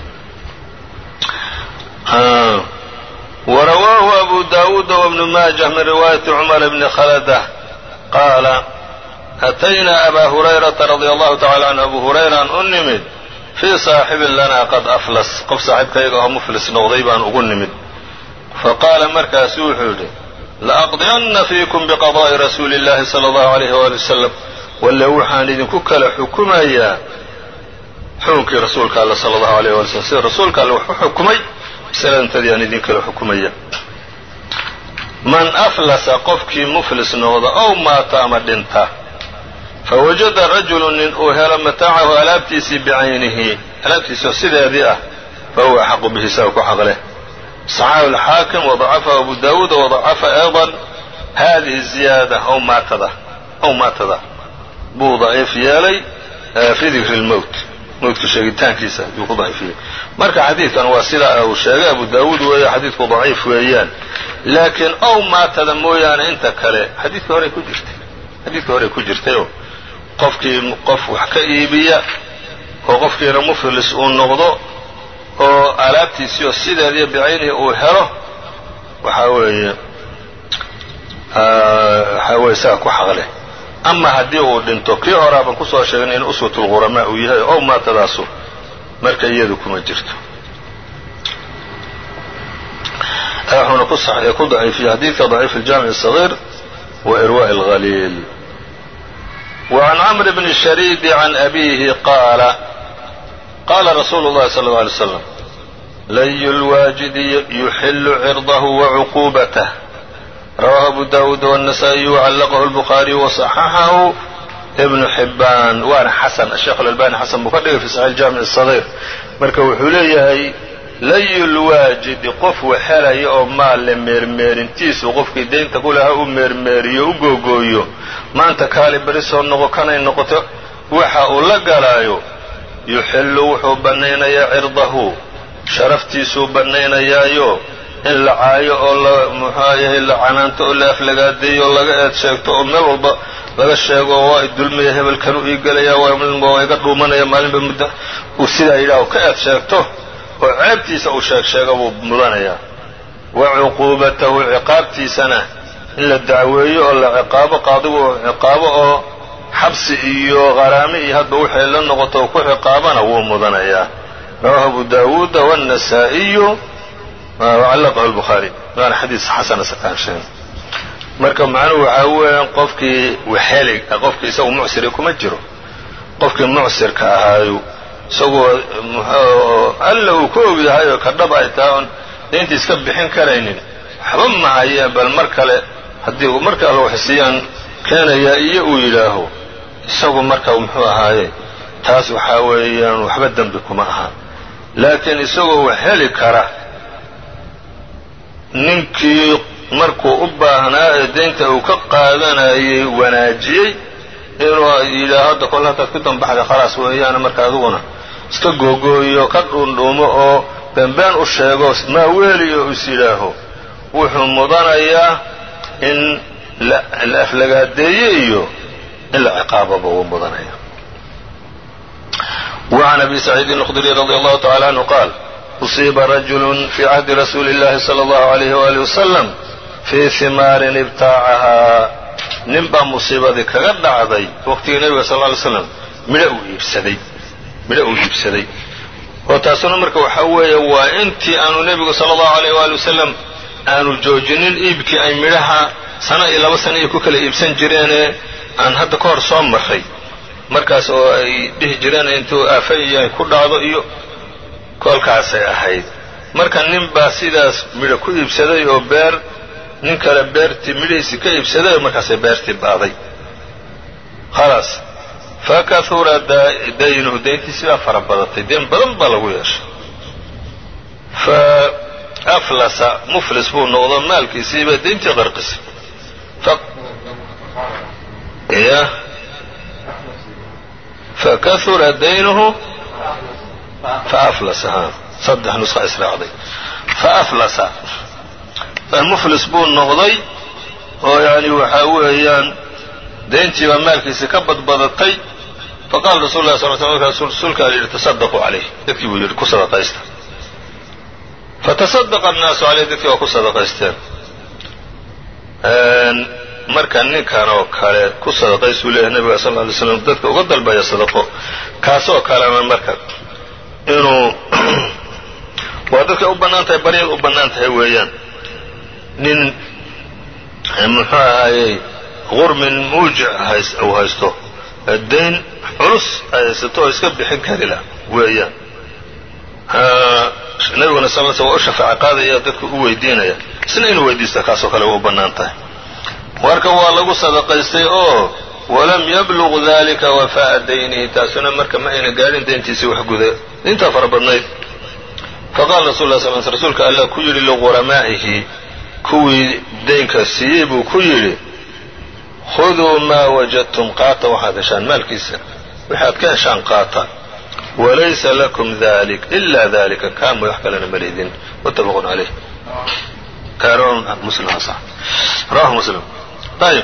warawaahu abu daawuuda wabnu maajah min riwaayati cumar bni khalada qaala ataynaa abaa hurayrata radia allahu tacala canhu abu hurayraan u nimid fii saaxibin lanaa qad aflas qof saaxiibkayaga oo muflis noqday baan ugu nimid faqaala markaasu wuxuu yidhi laaqdiyanna fiikum biqadaa'i rasuuli اllahi sala allahu alayh waali wasalam walle waxaan idinku kala xukumayaa xukunkii rasuulka alla sala allahu alayh wali slm sida rasuulka alle wax u xukumay masaladantadii aan idin kala xukumaya man aflasa qofkii muflis noqda ow maata ama dhinta fawajada rajulu nin uu helo mataacahu alaabtiisii bicaynihi alaabtiisio sideedii ah fahuwa axaqu bihi isaga ku xaq leh صxaahu الxaakim وضacafahu abu dawuud وضacafa ayضا hadihi ziyaada ow maatada ow maatada buu daciif yeelay fii dikri اlmowt mowtka sheegitaankiisa ayuu ku daciifiyey marka xadiidkan waa sidaa uu sheegay abu dawuud weeye xadiidku daciif weeyaan laakiin ow maatada mooyaane inta kale xadiidkii horey ku jirtay xadiidkii horey ku jirtayoo qofkii qof wax ka iibiya oo qofkiina muflis uu noqdo oo alaabtiisii oo sideediiyo bicaynihi uu helo waxaa weeye waxaa weye isaga ku xaqleh ama haddii uu dhinto kii horaa baan kusoo sheegnay in uswatulghuramaa uu yahay ow maatadaasu marka iyadu kuma jirto wuxuuna ku saxay ku daciifiyey xadiidka daciif الjaamiع الصغير وإrواء الغليل. وعن cمر بن الشhريد عن أبيه qاaل qاla رsuuل الlahi صلى الله عليه وسلم لي الواجد يحل عرضه وعقوبته رواه أبو داود والنسائي وعلقه البخاري وصححه ابن حبان waana xسن الشheekh الألباني xسن buu ka dhigay في صحيح الجامع الصغير marka wuxuu leeyahay lay lwaajidi qof waxelaya oo maal le meermeerintiisu qofkii daynta ku lahaa u meermeeriyo u googooyo maanta kaali beri soo noqo kanay noqoto waxa uu la galaayo yuxillu wuxuu bannaynayaa cirdahu sharaftiisuu bannaynayaayo in la caayo oo la muxaayahay la canaanto oo la aflagaadeeyo oo laga eed sheegto oo meel walba laga sheego oo waa idulmaya hebelkan u iigalayaa waa iga dhuumanaya maalinba muddo uu sidaa yidhaah ka eed sheegto oo ceebtiisa uu sheeg sheega buu mudanayaa wa cuquubatahu ciqaabtiisana in la dacweeyo oo la ciqaabo qaadigu ciqaabo oo xabsi iyo qaraami iyo hadba waxay la noqoto ku ciqaabana wuu mudanayaa. rawahu abu daawuud والنasaa'iyu وcallaqahu الbukhaari waana xadiis xasana sakaanshayn. marka macnuhu waxaa weeyaan qofkii waxelig qofkii isagu mucsiri kuma jiro qofkii mucsirka ahaayu isagoo alla uu ka og yahay oo ka dhab ay tahay oon dayntii iska bixin karaynin waxba mahayeen bal mar kale haddii marka alla waxsiiyaan keenayaa iyo uu yidhaaho isagu marka muxuu ahaaye taas waxaa weeyaan waxba dembi kuma aha. laakiin isagoo wax heli kara ninkii markuu u baahnaa ee daynta uu ka qaadanayay wanaajiyey inuu yidhaaho hadda kol halkaad ku dambaxda khalaas weeyaana marka aduguna iska googooyo ka dhuundhuumo oo beenbeen u sheego maaweeliyo is yidhaaho wuxuu mudanayaa in la aflagaadeeye iyo in la ciqaababa wuu mudanaya. وعن أبي سعيد الخدري رضي الله تعالى عنه قال أصيب رجل في عهد رسول الله صلى الله عليه وآله وسلم في ثمار ابتاعها nin baa musiibadii kaga dhacday waqtigii nebiga sal lla ly slam midho uu iibsaday midho uu iibsaday oo taasuna marka waxaa weeye waa intii aanu nebigu sala allahu alayh waali wasalam aanu joojinin iibkii ay midhaha sana iyo laba sana ay ku kala iibsan jireenee aan hadda ka hor soo marray markaas oo ay dhihi jireen intuu aafa iyo ku dhacdo iyo koolkaasay ahayd. marka nin baa sidaas midho ku iibsaday oo beer nin kale beertii midhihiisii ka iibsaday oo markaasay beertii ba'day khalaas fakahura daynuhu dayntiisii baa fara badatay dayn badan baa lagu yeeshay fa aflasa muflis buu noqdo maalkiisiiba dayntii qarqisay fakahura daynuhu faaflasa saddex nusqa israacday faaflasa muflis buu noqday oo yani waxaa weeyaan dayntii baa maalkiisii ka badbadatay faqala rasul lah sal sl rasuulka ala yidhi tasadaquu calayh dadkii buu yidhi ku sadaqaysta fatasadaqa annaasu caleyh dadkii waa ku sadaqaysteen. marka ninkan oo kale ku sadaqaysuu leeyahay nabiga sal lla alay slam dadka uga dalbaya sadaqo kaasoo kalena marka inuu waa dadkay u bannaan tahay baryad u bannaan tahay weeyaan nin muxuu ahaayey qurmin muujic uu haysto dayn culus ay haysato oo iska bixin karila weeyaan nabiguna sal l sl waa u shafaaca qaadaya dadku u weydiinaya isna inuu weydiista kaasoo kale waa u bannaan tahay. marka waa lagu sadaqaystay oo walam yabluq dalika wafaa'a daynihi taasuna marka ma ayna gaadhin dayntiisii wax guda intaa fara badnayd. faqala rasul lah sal sl rasuulka allah ku yidhi liquramaa'ihi kuwii daynka siiyey buu ku yidhi khuduu maa wajadtum qaata waxaad heshaan maalkiisa waxaad ka heshaan qaata walaysa lakum dalik ila dalika kaama wax kalena malidin muttafaqun calayh rawahu muslim. ayib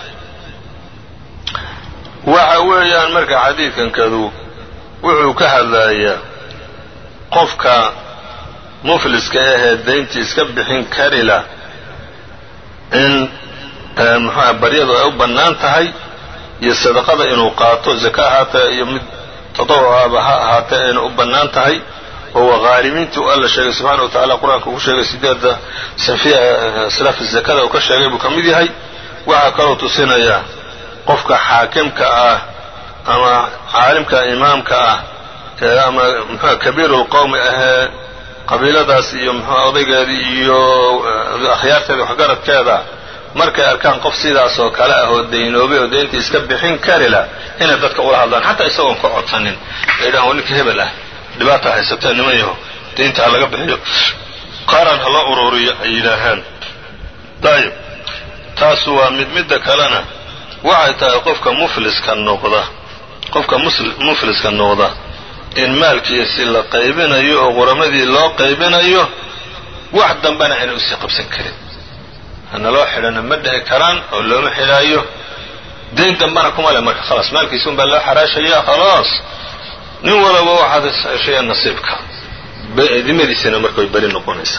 waxa weeyaan marka xadiidkankadu wuxuu ka hadlayaa qofka mufliska ahee dayntii iska bixin karila in muxuuha baryadu ay u bannaan tahay iyo sadaqada inuu qaato zaka ahaatee iyo mid tatawucaaba ha ahaatee ayna u bannaan tahay oo ghaarimiintu alla sheegay subxaana wa tacaala qur-aanka ugu sheegay sideedda safiya salaf zakada uu ka sheegay buu ka mid yahay. waxaa kaloo tusinayaa qofka xaakimka ah ama caalimka imaamka ah ama muxuu kabiiru lqowmi ahee qabiiladaas iyo muxuu odaygeedii iyo akhyaarteeda waxgaradkeeda markay arkaan qof sidaas oo kale ah oo daynoobay oo dayntii iska bixin kari la inay dadka ula hadlaan xataa isagoon ka codsanin ay dhahaan ninka hebel ah dhibaata haysatee niman yaho daynta ha laga bixiyo qaran ha la ururiyo ay yidhaahaan. dayib taas waa mid midda kalena waxay tahay qofka mufliska noqda qofka mufliska noqda in maalkiisi la qaybinayo oo quramadii loo qaybinayo wax dambana ayna usii qabsan karin hana loo xidhana ma dhici karaan oo looma xidhaayo dayn dambana kuma le marka khalaas maalkiisi un baa loo xaraashaya khalaas nin walaba waxaad heshaya nasiibka dimadiisina marka way beri noqonaysaa.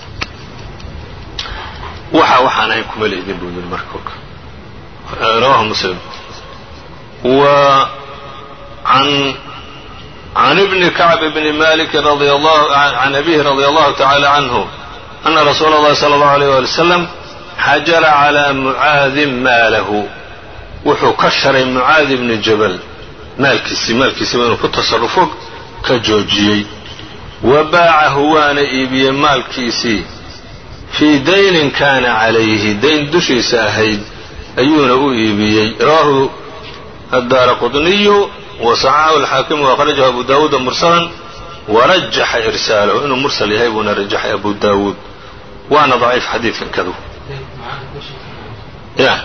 waxa waxaan ahayn kuma leedin buu yidhi marka kolka rawahu muslim. wa can عن ابن كعب بن مالك رضي الله عن أبيه رضي الله تعالى عنه أن رسول الله صلى الله عليه وسلم حجر على معاذ ماله wuxuu ka sharay معاذ بن جبل maalkiisi maalkiisi inuu ku tasarufo ka joojiyey wabaacahu waana iibiyey maalkiisii fii daynin kaana calayhi dayn dushiisa ahayd ayuuna u iibiyey rawaahu الدارقطني وصححه الحاكم وأخرجه أبو داود مرسلا ورجح إرساله إنه مرسل يهيبنا رجح أبو داود وأنا ضعيف حديث كذو يا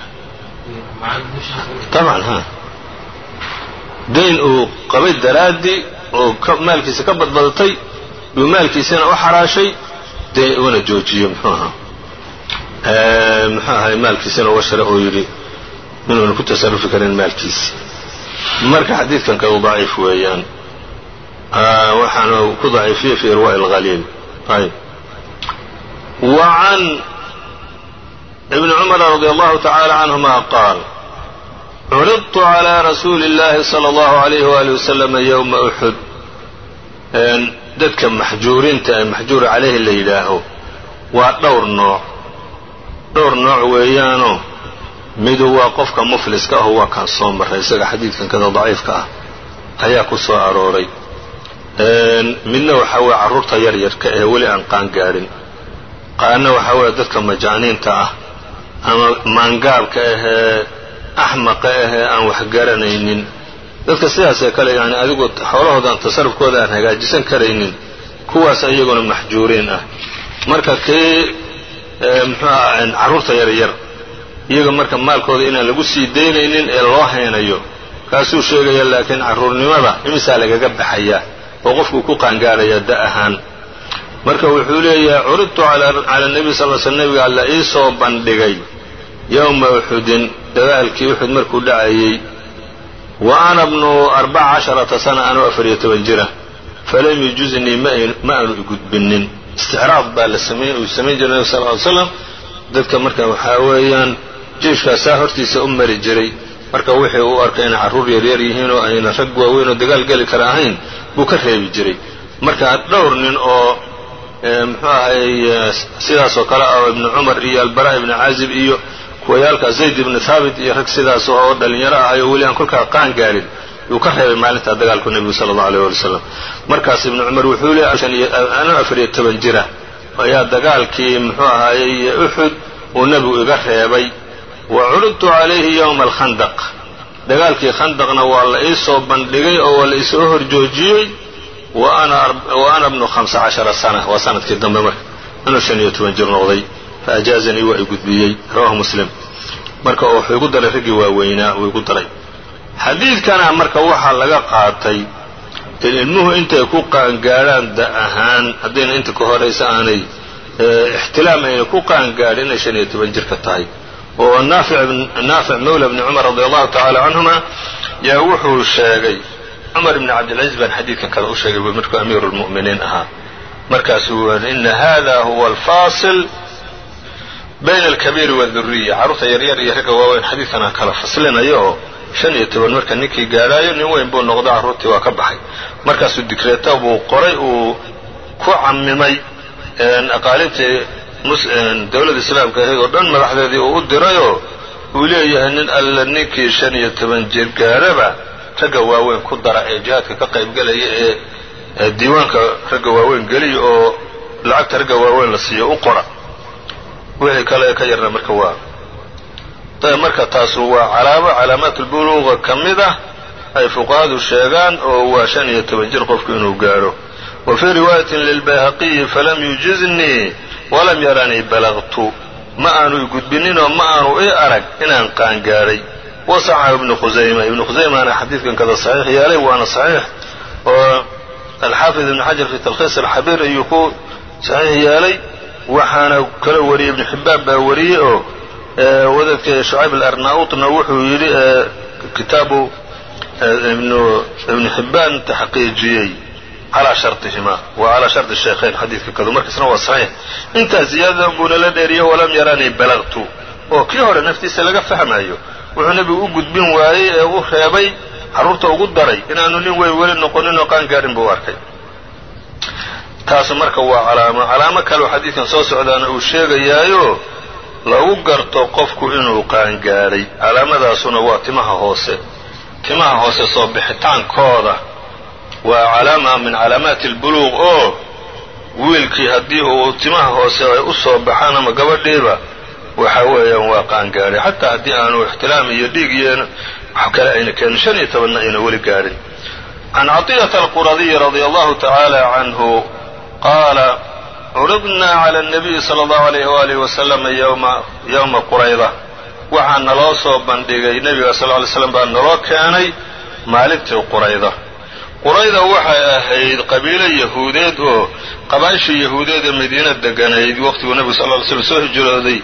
طبعا ها dayn uu qabay daraadii oo maalkiisa ka badbadatay uu maalkiisana u xaraashay dee una joojiyo muxuu ahaa muxuu ahay maalkiisana uga shara oo yidhi inuuna ku tasarufi karin maalkiisi marka xadiidkan kadu daciif weeyaan waxaana ku daciifiyey fi irwaaء اlghaliil. ayb وعan ibn cumar radي allahu taعaalى canهuma qaal curidtu عlى rasuuli الlahi slى اllahu عalayh wali waslm ywma أxud. dadka maxjuuriinta ee maxjuur calayhi la yidhaaho waa dhowr nooc dhowr nooc weeyaanoo midu waa qofka mufliska ah waa kaan soo marray isaga xadiidkan kada daciifka ah ayaa ku soo arooray. midna waxaa weeye carruurta yaryarka ee weli aan qaan gaadhin. qaarna waxaa weeye dadka majaaniinta ah ama maangaabka ahee axmaqa ahee aan wax garanaynin. dadka sidaasee kale yani adigu xoolahoodan tasarufkooda aan hagaajisan karaynin kuwaas iyaguna maxjuuriin ah. marka kii muxuu aha carruurta yaryar iyaga marka maalkooda inaan lagu sii daynaynin ee loo haynayo kaasuu sheegaya laakiin carruurnimada imisaa lagaga baxaya oo qofkuu ku qaangaaraya da ahaan. marka wuxuu leeyahay curidtu cala nebi sal l sl nebiga alla ii soo bandhigay yowma uxudin dagaalkii uxud markuu dhacayey wa ana bnu arbaca casharata sana anoo afariyo toban jira falam yujuznii ma aanu igudbinin. isticraad baa la samayn uu samayn jiray nebi sal ly slam dadka marka waxaa weeyaan jiishkaasaa hortiisa u mari jiray marka wixii uu arkay inay carruur yaryar yihiin oo ayna rag waaweyn oo dagaal geli kara ahayn buu ka reebi jiray. marka dhowr nin oo muxuu ahay sidaas oo kale ah ibnu cumar iyo albara ibnu caazib iyo kuwayaalka zayd ibnu thaabit iyo rag sidaas oo dhalinyaro ahay oo weli aan kolkaa qaan gaarin yuu ka reebay maalintaa dagaalku nebigu sala allahu alayh wali wasalam. markaas ibnu cumar wuxuu leeyahay anoo afariyo toban jira ayaa dagaalkii muxuu ahaayey uxud uu nebigu iga reebay. wa curidtu calayhi yowma alkhandaq dagaalkii khandaqna waa la ii soo bandhigay oo waa la isoo horjoojiyey wa ana bnu hamsa cashara sana waa sanadkii dambe marka anuu shan iyo toban jir noqday faajaazanii waa i gudbiyey rawahu muslim. marka oo wuxuu igu daray raggii waaweynaa uu igu daray. xadiidkana marka waxaa laga qaatay in ilmuhu intay ku qaangaadhaan da ahaan haddayna inta ka horaysa aanay ixtilaam ayna ku qaangaadhin inay shan iyo toban jirka tahay. oo naafic mawla bni cumar radi allahu tacaala canhuma yaa wuxuu sheegay cumar ibni cabdilcaziz baan xadiidkan kale u sheegay markuu amiiru lmu'miniin ahaa markaasuu weri ina hada huwa alfaasil bayna alkabiiri waaldurriya carruurta yaryar iyo ragga waaweyn xadiidkan aan kala faslinayo oo shan iyo toban marka ninkii gaadhaayo nin weyn buu noqday carruurtii waa ka baxay markaasuu dikreeta buu qoray uu ku camimay aqaalintii dawladda islaamka ahayd oo dhan madaxdeedii uu u dirayoo uu leeyahay nin alla ninkii shan iyo toban jir gaadhaba ragga waaweyn ku dara ee jihaadka ka qaybgelaya ee diiwaanka ragga waaweyn geliya oo lacagta ragga waaweyn la siiyo u qora wixii kale ee ka yarna marka waa marka taasu waa calaamo calaamaatulbuluuqa ka mid ah ay fuqahadu sheegaan oo waa shan iyo toban jir qofku inuu gaadho wa fii riwaayatin lilbayhaqiyi falam yujiznii walam yaranii balagtu ma aanu igudbininoo ma aanu ii arag inaan qaangaadhay wasaxahu ibnu khusayma ibnu khusaymaana xadiidkan kada saxiix yeelay waana saxiix oo alxaafid ibnu xajar fi talkhiis alxabiir ayuu ku saxiix yeelay waxaana kala wariyey ibnu xibbaan baa wariyey oo wadadka shucayb alarnautna wuxuu yidhi kitaabu ibnu xibbaan taxqiijiyey calaa sharطihima wa calaa sharطi shaykhayn xadiidka kadu markaasna waa saxiix intaas ziyaadadan buuna la dheeriyo walam yaranii balagtu oo kii hore naftiisa laga fahmayo wuxuu nebigu u gudbin waayey ee u reebay carruurta ugu daray inaanu nin weyn weli noqonin oo qaan gaadhin buu arkay taasu marka waa calaamo calaamo kaleo xadiidkan soo socdaana uu sheegayaayo lagu garto qofku inuu qaangaadhay calaamadaasuna waa timaha hoose timaha hoose soo bixitaankooda waa calaama min calaamaati albuluuq oo wiilkii haddii uu timaha hoose ay u soo baxaan ama gabadhiiba waxa weeyaan waa qaangaadhay xataa haddii aanu ixtilaam iyo dhiig iyo wax kale ayna keenin shan iyo tobanna ayna weli gaadhin can caطiyata alquradiyi radia allahu tacaala canhu qaala curidnaa cala الnabiyi salى اllahu alayh waalih wasalama yowma qurayda waxaa naloo soo bandhigay nebiga sal ly slam baa naloo keenay maalintii qurayda qurayda waxay ahayd qabiilo yahuudeed oo qabaa'ishii yahuudeed ee madiina deganayd waqtiguu nebigu sal ly slm soo hijrooday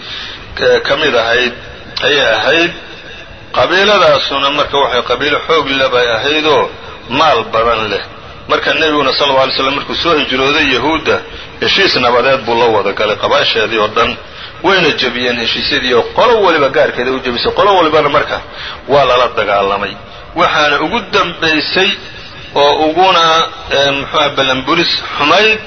ka mid ahayd ayay ahayd qabiiladaasuna marka waxay qabiilo xoog le bay ahaydoo maal badan leh marka nebiguna sal lla alay slam markuu soo hijrooday yahuudda heshiis nabadeed buu la wada galay qabaa'isheedii oo dhan wayna jebiyeen heshiisyadii oo qolo waliba gaarkeeda u jebisay qolo walibana marka waa lala dagaalamay waxaana ugu dambaysay oo uguna muxuuha ballanburis xumayd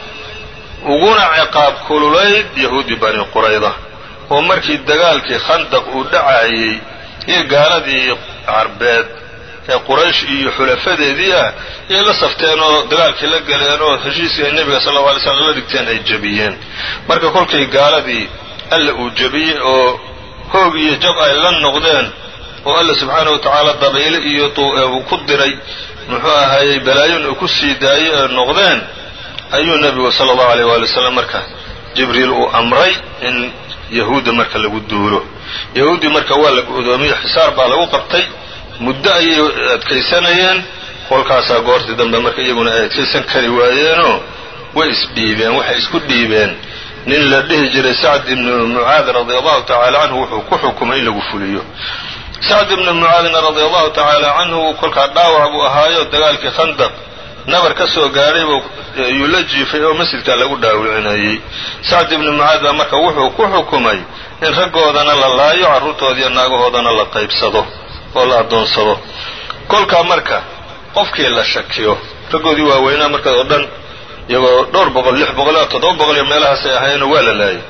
uguna ciqaab kululayd yahuudi bani qurayda oo markii dagaalkii khandaq uu dhacaayey iyo gaaladii carbeed ee quraysh iyo xulafadeedii ah yay la safteen oo dagaalkii la galeen oo heshiiskii ay nebiga sal lla alay slam la dhigteen ay jebiyeen marka kolkay gaaladii alla uu jebiyey oo hoog iyo jab ay la noqdeen oo alla subxaanahu wa tacaala dabayle iyo uu ku diray muxuu ahaayey balaayon uu ku sii daayey ay noqdeen ayuu nebigu sala allahu alayh waali wasalam marka jibriil uu amray in yahuudda marka lagu duulo yahuuddii marka waa la go'doomiyey xisaar baa lagu qabtay muddo ayay adkaysanayeen kolkaasaa goortii dambe marka iyaguna ay adkaysan kari waayeenoo way isdhiibeen waxay isku dhiibeen nin la dhihi jiray sacd ibnu mucaad radia allahu tacaala canhu wuxuu ku xukumay in lagu fuliyo sacd ibnu mucaadna radia allahu tacaala canhu kolkaa dhaawac buu ahaayo dagaalkii khandaq nabar ka soo gaadhay ayuu la jiifay oo masjidkaa lagu dhaawicinayey sacd ibnu mucaad baa marka wuxuu ku xukumay in raggoodana la laayo carruurtoodiiyo naagahoodana la qaybsado oo la addoonsado kolkaa marka qofkii la shakiyo raggoodii waaweynaa markaas oo dhan iyagoo dhowr boqol lix boqol iyo toddoba boqol iyo meelahaasay ahaayeenoo waa la laayay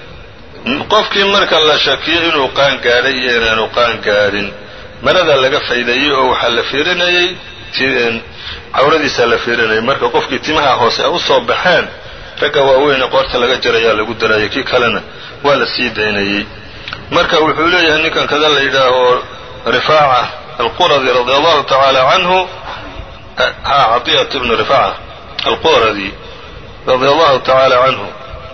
qofkii marka la shakiyo inuu qaan gaadhay iyo inaanu qaan gaadhin maradaa laga faydeeyey oo waxaa la fiirinayey cawradiisaa la fiirinayay marka qofkii timaha hoose ay u soo baxeen ragga waaweyne qoorta laga jarayaa lagu darayay kii kalena waa la sii daynayey marka wuxuu leeyahay ninkan kada la yidhaaho rifaaca alquradi radia allahu tacaala canhu ha caطiyat ibnu rifaaca alquradi radia allahu tacaala canhu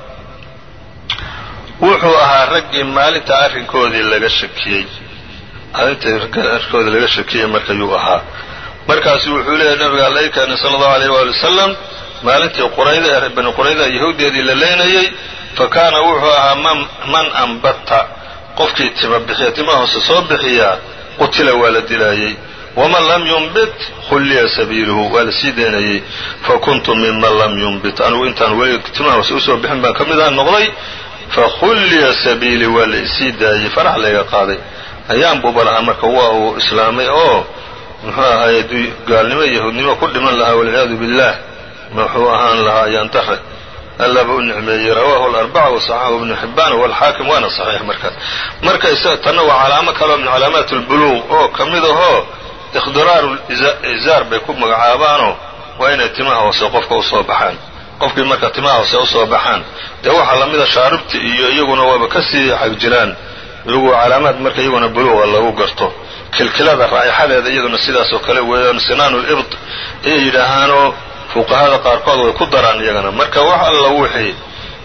wuxuu ahaa raggii maalinta arrinkoodii laga shakiyey arrintii arrinkoodii laga shakiyey markayuu ahaa markaasu wuxuu leeyahay nabiga alla ii keenay sala allahu alayh waali wasalam maalintii qurayda bani qurayda yahuudeedii la leynayey fa kaana wuxuu ahaa man ambata qofkii tima bixiya timaha hoose soo bixiyaa qutila waa la dilaayey waman lam yumbit khulliya sabiiluhu waa la sii daynayey fa kuntu minman lam yumbit anugu intaan weli timaha hoose usoo bixin baan ka mid aha noqday fakhulliya sabiilii waa la isii daayey farax layga qaaday ayaan buuba lahaa marka waa uu islaamay oo muxuu ahaay hadduu gaalnimo iyo yahuudnimo ku dhiman lahaa walciyaadu billaah muxuu ahaan lahaa ayaan dare allaba u nicmeeyey rawaahu alarbaca wasaxaxahu ibnu xibbaan walxaakim waana saxiix markaas marka tanna waa calaamo kaleo min calaamaat albuluuq oo ka mid ahoo ikhdiraaru izaar bay ku magacaabaanoo waa inay timaha hoose qofka usoo baxaan qofkii marka timaha hoose usoo baxaan dee waxaa lamida shaaribti iyo iyaguna waaba kasii xag jiraan iyagu calaamaad marka iyaguna buluuqa lagu garto kilkilada raa'ixadeeda iyaduna sidaas oo kale weeyaan sinaanu libd ayay yidhaahaanoo fuqahada qaarkood way ku daraan iyagana marka wax alla wixii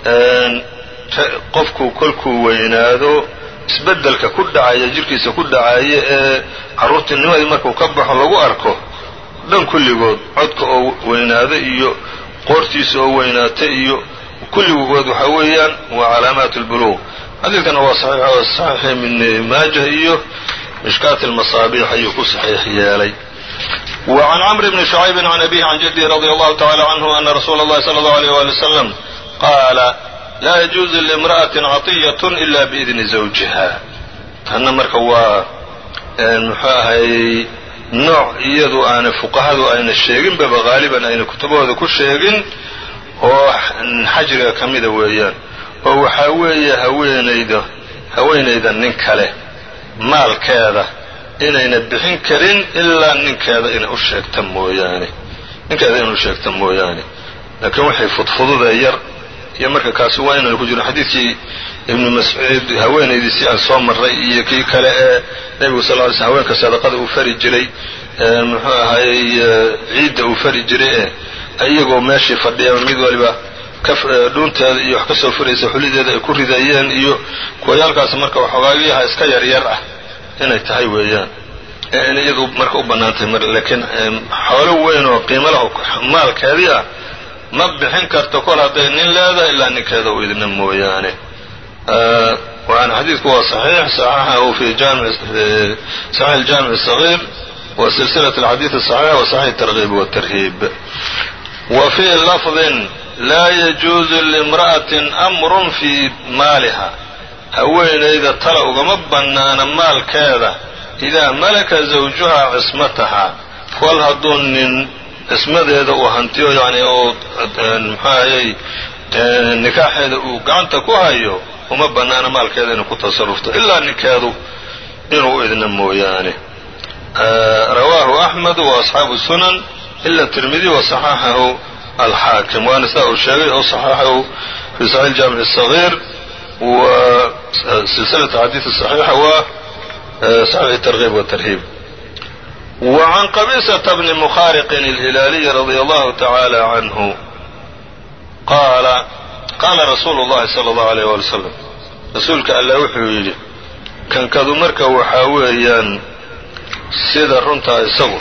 qofku kolkuu weynaado isbeddelka ku dhacaya jirkiisa ku dhacaya ee carruurtinimadii markuu ka baxo lagu arko dhan kulligood codka oo weynaado iyo qoortiisa oo weynaata iyo kulligood waxaa weeyaan waa calaamaat albuluuq xadiidkana waa saxiix oo saxiix min maajah iyo mishkaat almasaabiix ayuu ku saxiix yeelay وعن عمرو بن شعيب عن أبيه عن جده رضي الله تعالى عنه أن رسول الله صلى الله عليه وآله وسلم قال لا يجوز لامرأة عطية إلا بإذن زوجها أنا marka waa muxuu ahay nooc iyadu aana fuqahadu ayna sheeginbaba qaaliban ayna kutubahooda ku sheegin oo xajriga ka mida weeyaan oo waxaa weeye haweenayda haweenayda nin kale maalkeeda inayna bixin karin ilaa ninkeeda inay u sheegta mooyaane ninkeeda inay u sheegta mooyaane laakiin waxay fudfududa yar iyo marka kaasi waa inaynu ku jirno xadiidkii ibnu mascuud haweenaydiisii aan soo marray iyo kii kale ee nebigu sal ly slm haweenka sadaqada uu fari jiray muxuu ahaayey ciidda uu fari jiray ee iyagoo meeshii fadhiya mid waliba dhuunteeda iyo wax ka soo furaysa xulideeda ay ku ridayeen iyo kuwayaalkaasi marka waxoogaagiyaha iska yaryar ah inay tahay weeyaan in iyadu marka u bannaantahay mar laakiin xoolo weyn oo qiimo lahu maalkeedii ah ma bixin karto kol hadday nin leedahay ilaa ninkeeda u idna mooyaane waana xadiidku waa saxiix saxaxahu fi saxiix aljaamic الصaغيir wa silsilaة alxadiid الصaxiix wa saxiix الtarghiib wالtarhiib wa fii lafظin laa yajuuzu limra'atin amrun fii maaliha haweenayda tala ugama bannaana maalkeeda idaa malaka zawjuhaa cismatahaa kol hadduu nin cismadeeda uu hantiyo yani oo muxuahayey nikaaxeeda uu gacanta ku hayo uma bannaana maalkeeda inuu ku tasarufto ilaa ninkeedu inuu idna mooyaane rawaahu axmed wa asxaabu sunan ila tirmidi wa saxaxahu alxaakim waana sidaa uu sheegay oo saxaxahu fi saxiix jaamic الصaغيir وسلسلة حديث الصحيحة وصحيح الترغيب والترهيب. وعن قبيصة بن مخارق الهلالي رضي الله تعالى عنه قال قال رسول الله صلى الله عليه وسلم رسولك ألا wuxuu yidhi kankadu marka waxaa weeyaan sida runtaa isagu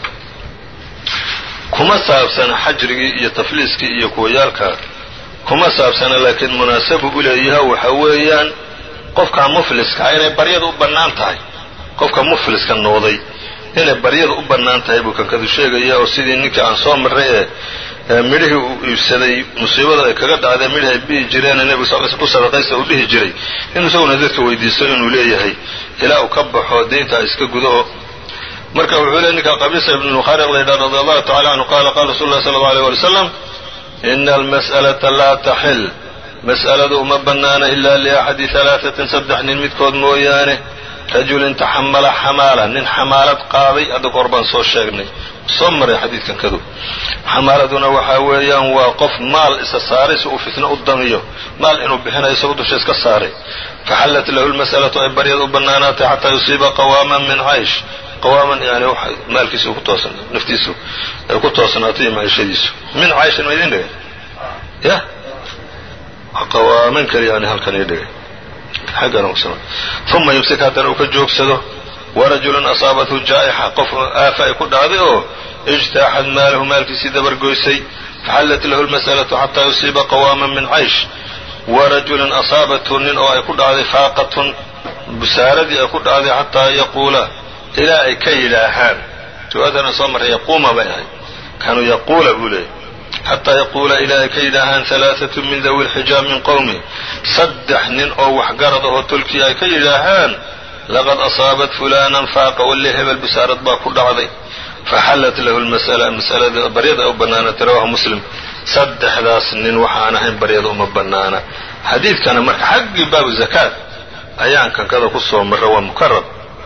kuma saabsan xajrigii iyo tafliiskii iyo kuwayaalka kuma saabsana laakiin munaasabu u leeyaha waxa weeyaan qofka mufliska inay baryada u bannaan tahay qofka mufliska nooday inay baryada u bannaan tahay buu kankadu sheegaya oo sidii ninkii aan soo marray ee midhihii uu iibsaday musiibada ay kaga dhacday midhii ay bihi jireen nebigu sal ku sadaqaysta uu dhihi jiray inuu isaguna dadka weydiisto inuu leeyahay ilaa uu ka baxo deynta iska gudo marka wuxuu leeyahay ninka qabiisa ibn mukhariq la yidhaha radiyallahu ta'ala anhu qaala qaala rasuulullahi sallallahu alayhi wa sallam ina almas'alata laa taxil mas'aladu uma bannaana ilaa liaxadi halaaثatin saddex nin midkood mooyaane rajulin taxamala xamaala nin xamaalad qaaday hadda kahor baan soo sheegnay soo maray xadiidkan kadu xamaaladuna waxaa weeyaan waa qof maal isa saaray si uu fitno u damiyo maal inuu bixinayo isagu dusha iska saaray faxallat lahu lmas'alatu ay baryada u bannaanaatay xataa yusiiba qawaaman min caysh qawaaman yani maalkiisa ku toosan naftiisu ay ku toosnaato iyo maciishadiisu min cayshin ma idin dhigay ya qawaaman kale yani halkan ii dhigay xaggana usama uma yumsik haddana uu ka joogsado warajulun asaabathu jaa'ixa qof aafa ay ku dhacday oo ijtaaxad maalahu maalkiisii dabargoysay faxallat lahu lmas'alatu xataa yusiiba qawaaman min caysh warajulun asaabathu nin oo ay ku dhacday faaqatun busaaradii ay ku dhacday xataa yaquula ilaa ay ka yidhaahaan riwaayadana soo marray yaquuma bay ahay kaanuu yaquula buu leeyay xataa yaquula ilaa ay ka yidhaahaan halaaثatu min dawi lxijaab min qowmi saddex nin oo waxgarad ahoo tolkii ay ka yidhaahaan laqad asaabat fulanan faaqa walle hebel bisaarad baa ku dhacday faxallat lahu lmas'ala mas'alada baryada u bannaanatay rawahu muslim. saddexdaas nin waxaan ahayn baryada uma bannaana. xadiidkana marka xaggii baabu zakaat ayaan kankada ku soo marra waa mukarab,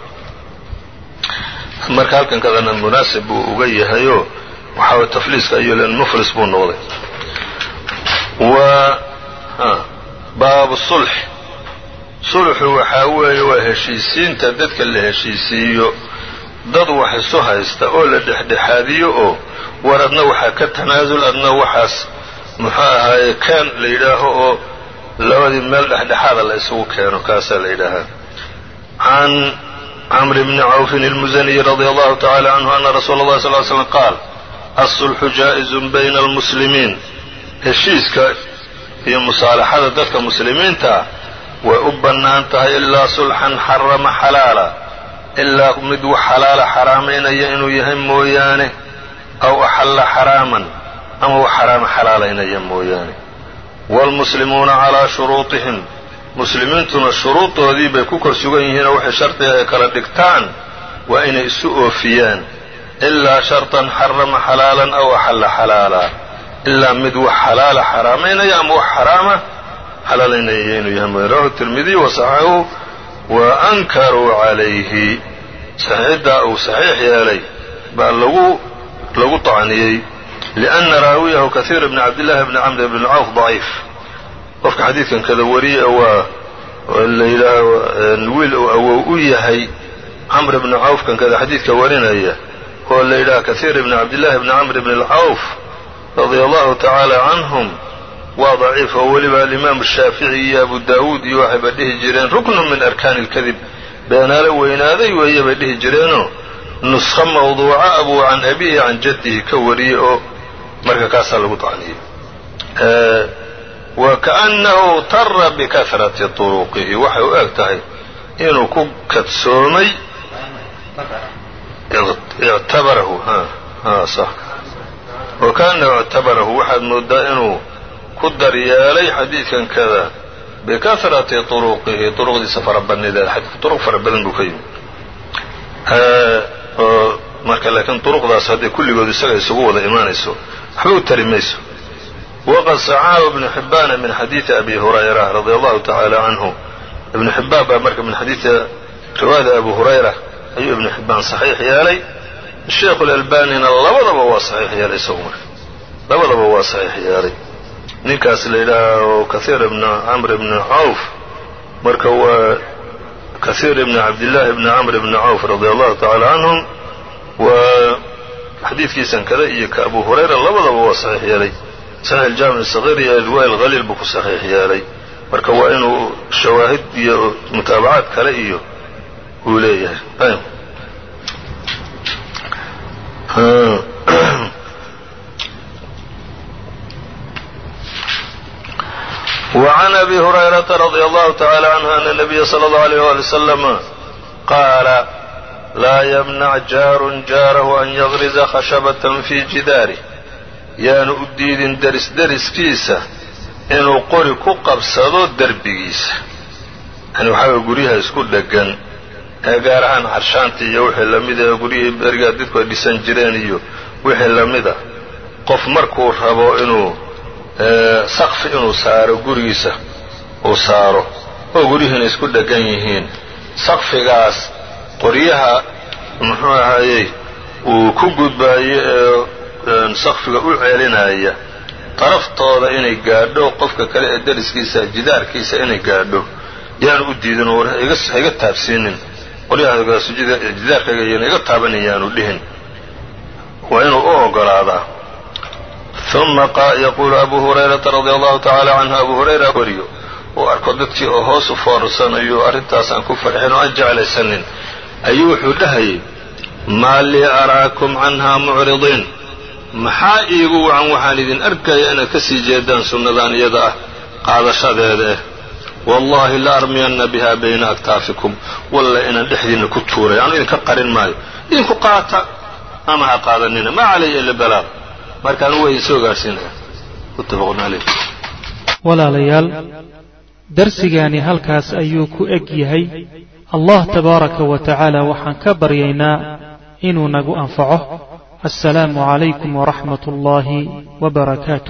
marka halkan kadana munaasib buu uga yahayo waxaa way tafliiska iyo len muflis buu noqday. wa baabu sulx, sulxu waxaa weeye waa heshiisiinta dadka la heshiisiiyo, dad wax isu haysta oo la dhexdhexaadiyo oo war adna waxaa ka tanaasul adna waxaas muxuu ahaaye keen la yidhaaho oo labadii meel dhexdhexaada la isugu keeno, kaasaa la yidhaahaa. can camr bni cawfin almuzaniyi radia allahu tacala canhu ana rasuula اllahi sal ly slam qaal aلsulxu jaa'izun bayna almuslimiin, heshiiska iyo musaalaxada dadka muslimiinta way u bannaan tahay ilaa sulxan xarama xalaala, ilaa mid wax xalaala xaraamaynaya inuu yahay mooyaane, aw axalla xaraaman ama wax xaraama xalaalaynaya mooyaane. waalmuslimuuna calaa shuruutihim, muslimiintuna shuruudoodii bay ku kor sugan yihiin oo waxay shardiga ay kala dhigtaan waa inay isu oofiyaan. ilaa shartan xarama xalaalan aw axalla xalaala, ilaa mid wax xalaala xaraamaynaya ama wax xaraama xalaalaynaya inuu yahay mooyaane. rawahu tirmidiy wasaxaxahu wa ankaruu calayhi, saxiixiddaa uu saxiix yeelay baa lagu lagu طacniyey liأnna raawiyahu kahiir bni cabdillahi bni camr bni cawf daciif. qofka xadiidkan kada wariye waa la yidhaaho wiil uu awow u yahay camr bni cawf kan kada xadiidka warinaya oo la yidhaha kahiir bni cabdillahi bni camr bni اlcawf radia allahu tacaala canhum waa daciif, oo weliba alimaamu shaafici iyo abu daawuud iyo waxayba dhihi jireen ruknun min arkaani اlkadib, beenaale weynaaday weeye bay dhihi jireenoo nuskho mawduuca abuu can abihi can jaddihi ka wariyey oo marka kaasaa lagu طacniyey. wa kaأnnahu tara bikahrati طuruqihi, waxay u eg tahay inuu ku kadsoomay ictabarahu صح wa kaأnnahu ictabarahu, waxaad moodaa inuu ku daryeelay xadiidkan kada bikahrati طuruqihi, طuruqdiisa farabadnideeda, xadiidku طuruq fara badan buu ka yimi. marka laakiin طuruqdaas hadday kulligood isaga isugu wada imaanayso waxba u tari mayso. waqad saxahu ibnu xibbaana min xadiidi abi hurayra radia allahu tacaala canhu, ibnu xibbaan baa marka min xadiidi riwaayada abu hurayra ayuu ibnu xibbaan saxiix yeelay. sheikhu lalbanina labadaba waa saxiix yeelay, isagu marka labadaba waa saxiix yeelay. ninkaas la yidhaaho kahiir ibna camr ibni cawf marka waa kahiir ibni cabdillahi ibni camr ibni cawf radia allahu tacaala canhum, waa xadiidkiisan kada iyo ka abu hurayra labadaba waa saxiix yeelay. saxiix aljaamic sagiir iyo riwaaya alhaliil buu ku saxiix yeelay, marka waa inuu shawaahid iyo mutaabacaad kale iyo uu leeyahay. وعن أبي هريرة رضي الله تعالى عنه أن النبي صلى الله عليه وآله وسلم قال لا يمنع جار جاره أن يغرز خشبة في جداره، yaanu u diidin deris deriskiisa inuu qori ku qabsado derbigiisa. yani waxaa guryaha isku dheggan ee gaar ahaan carshaantii iyo wixii lamida ee guryihii berigaa dadku ay dhisan jireen iyo wixii lamida, qof markuu rabo inuu saqfi inuu saaro gurigiisa uu saaro oo guryihiina isku dheggan yihiin, saqfigaas qoryaha muxuu ahayey uu ku gudbaayo ee saqfiga u ceelinaya taraftooda inay gaadho qofka kale ee deriskiisa jidaarkiisa inay gaadho yaanu u diidin oo iga taabsiinin, qoryahagaas jidaarkayga yana iga taabanayaanu dhihin, waa inuu u ogolaadaa. uma yaquulu abu hurayrata radia allahu tacaala canhu, abu hurayra wariyo uu arko dadkii oo hoos u foorarsanayo arrintaas aan ku farxin oo aan jeclaysanin, ayuu wuxuu dhahayay maa lii araakum canhaa mucridiin, maxaa iigu wacan waxaan idin arkaya inaad ka sii jeedaan sunnadan iyada ah qaadashadeeda ah. wallahi la armiyanna biha bayna aktaafikum, walla inaan dhexdiinna ku tuuray, aanu idinka qarin maayo, idinku qaata ama ha qaadanina, maa calaya ila balaaq, markaan waa idin soo gaadhsiinaya. muttafaqun calayh. walaalayaal darsigaani halkaas ayuu ku eg yahay. allah tabaaraka wa tacaala waxaan ka baryaynaa inuu nagu anfaco. assalaamu calaykum waraxmat ullaahi wabarakaatuh.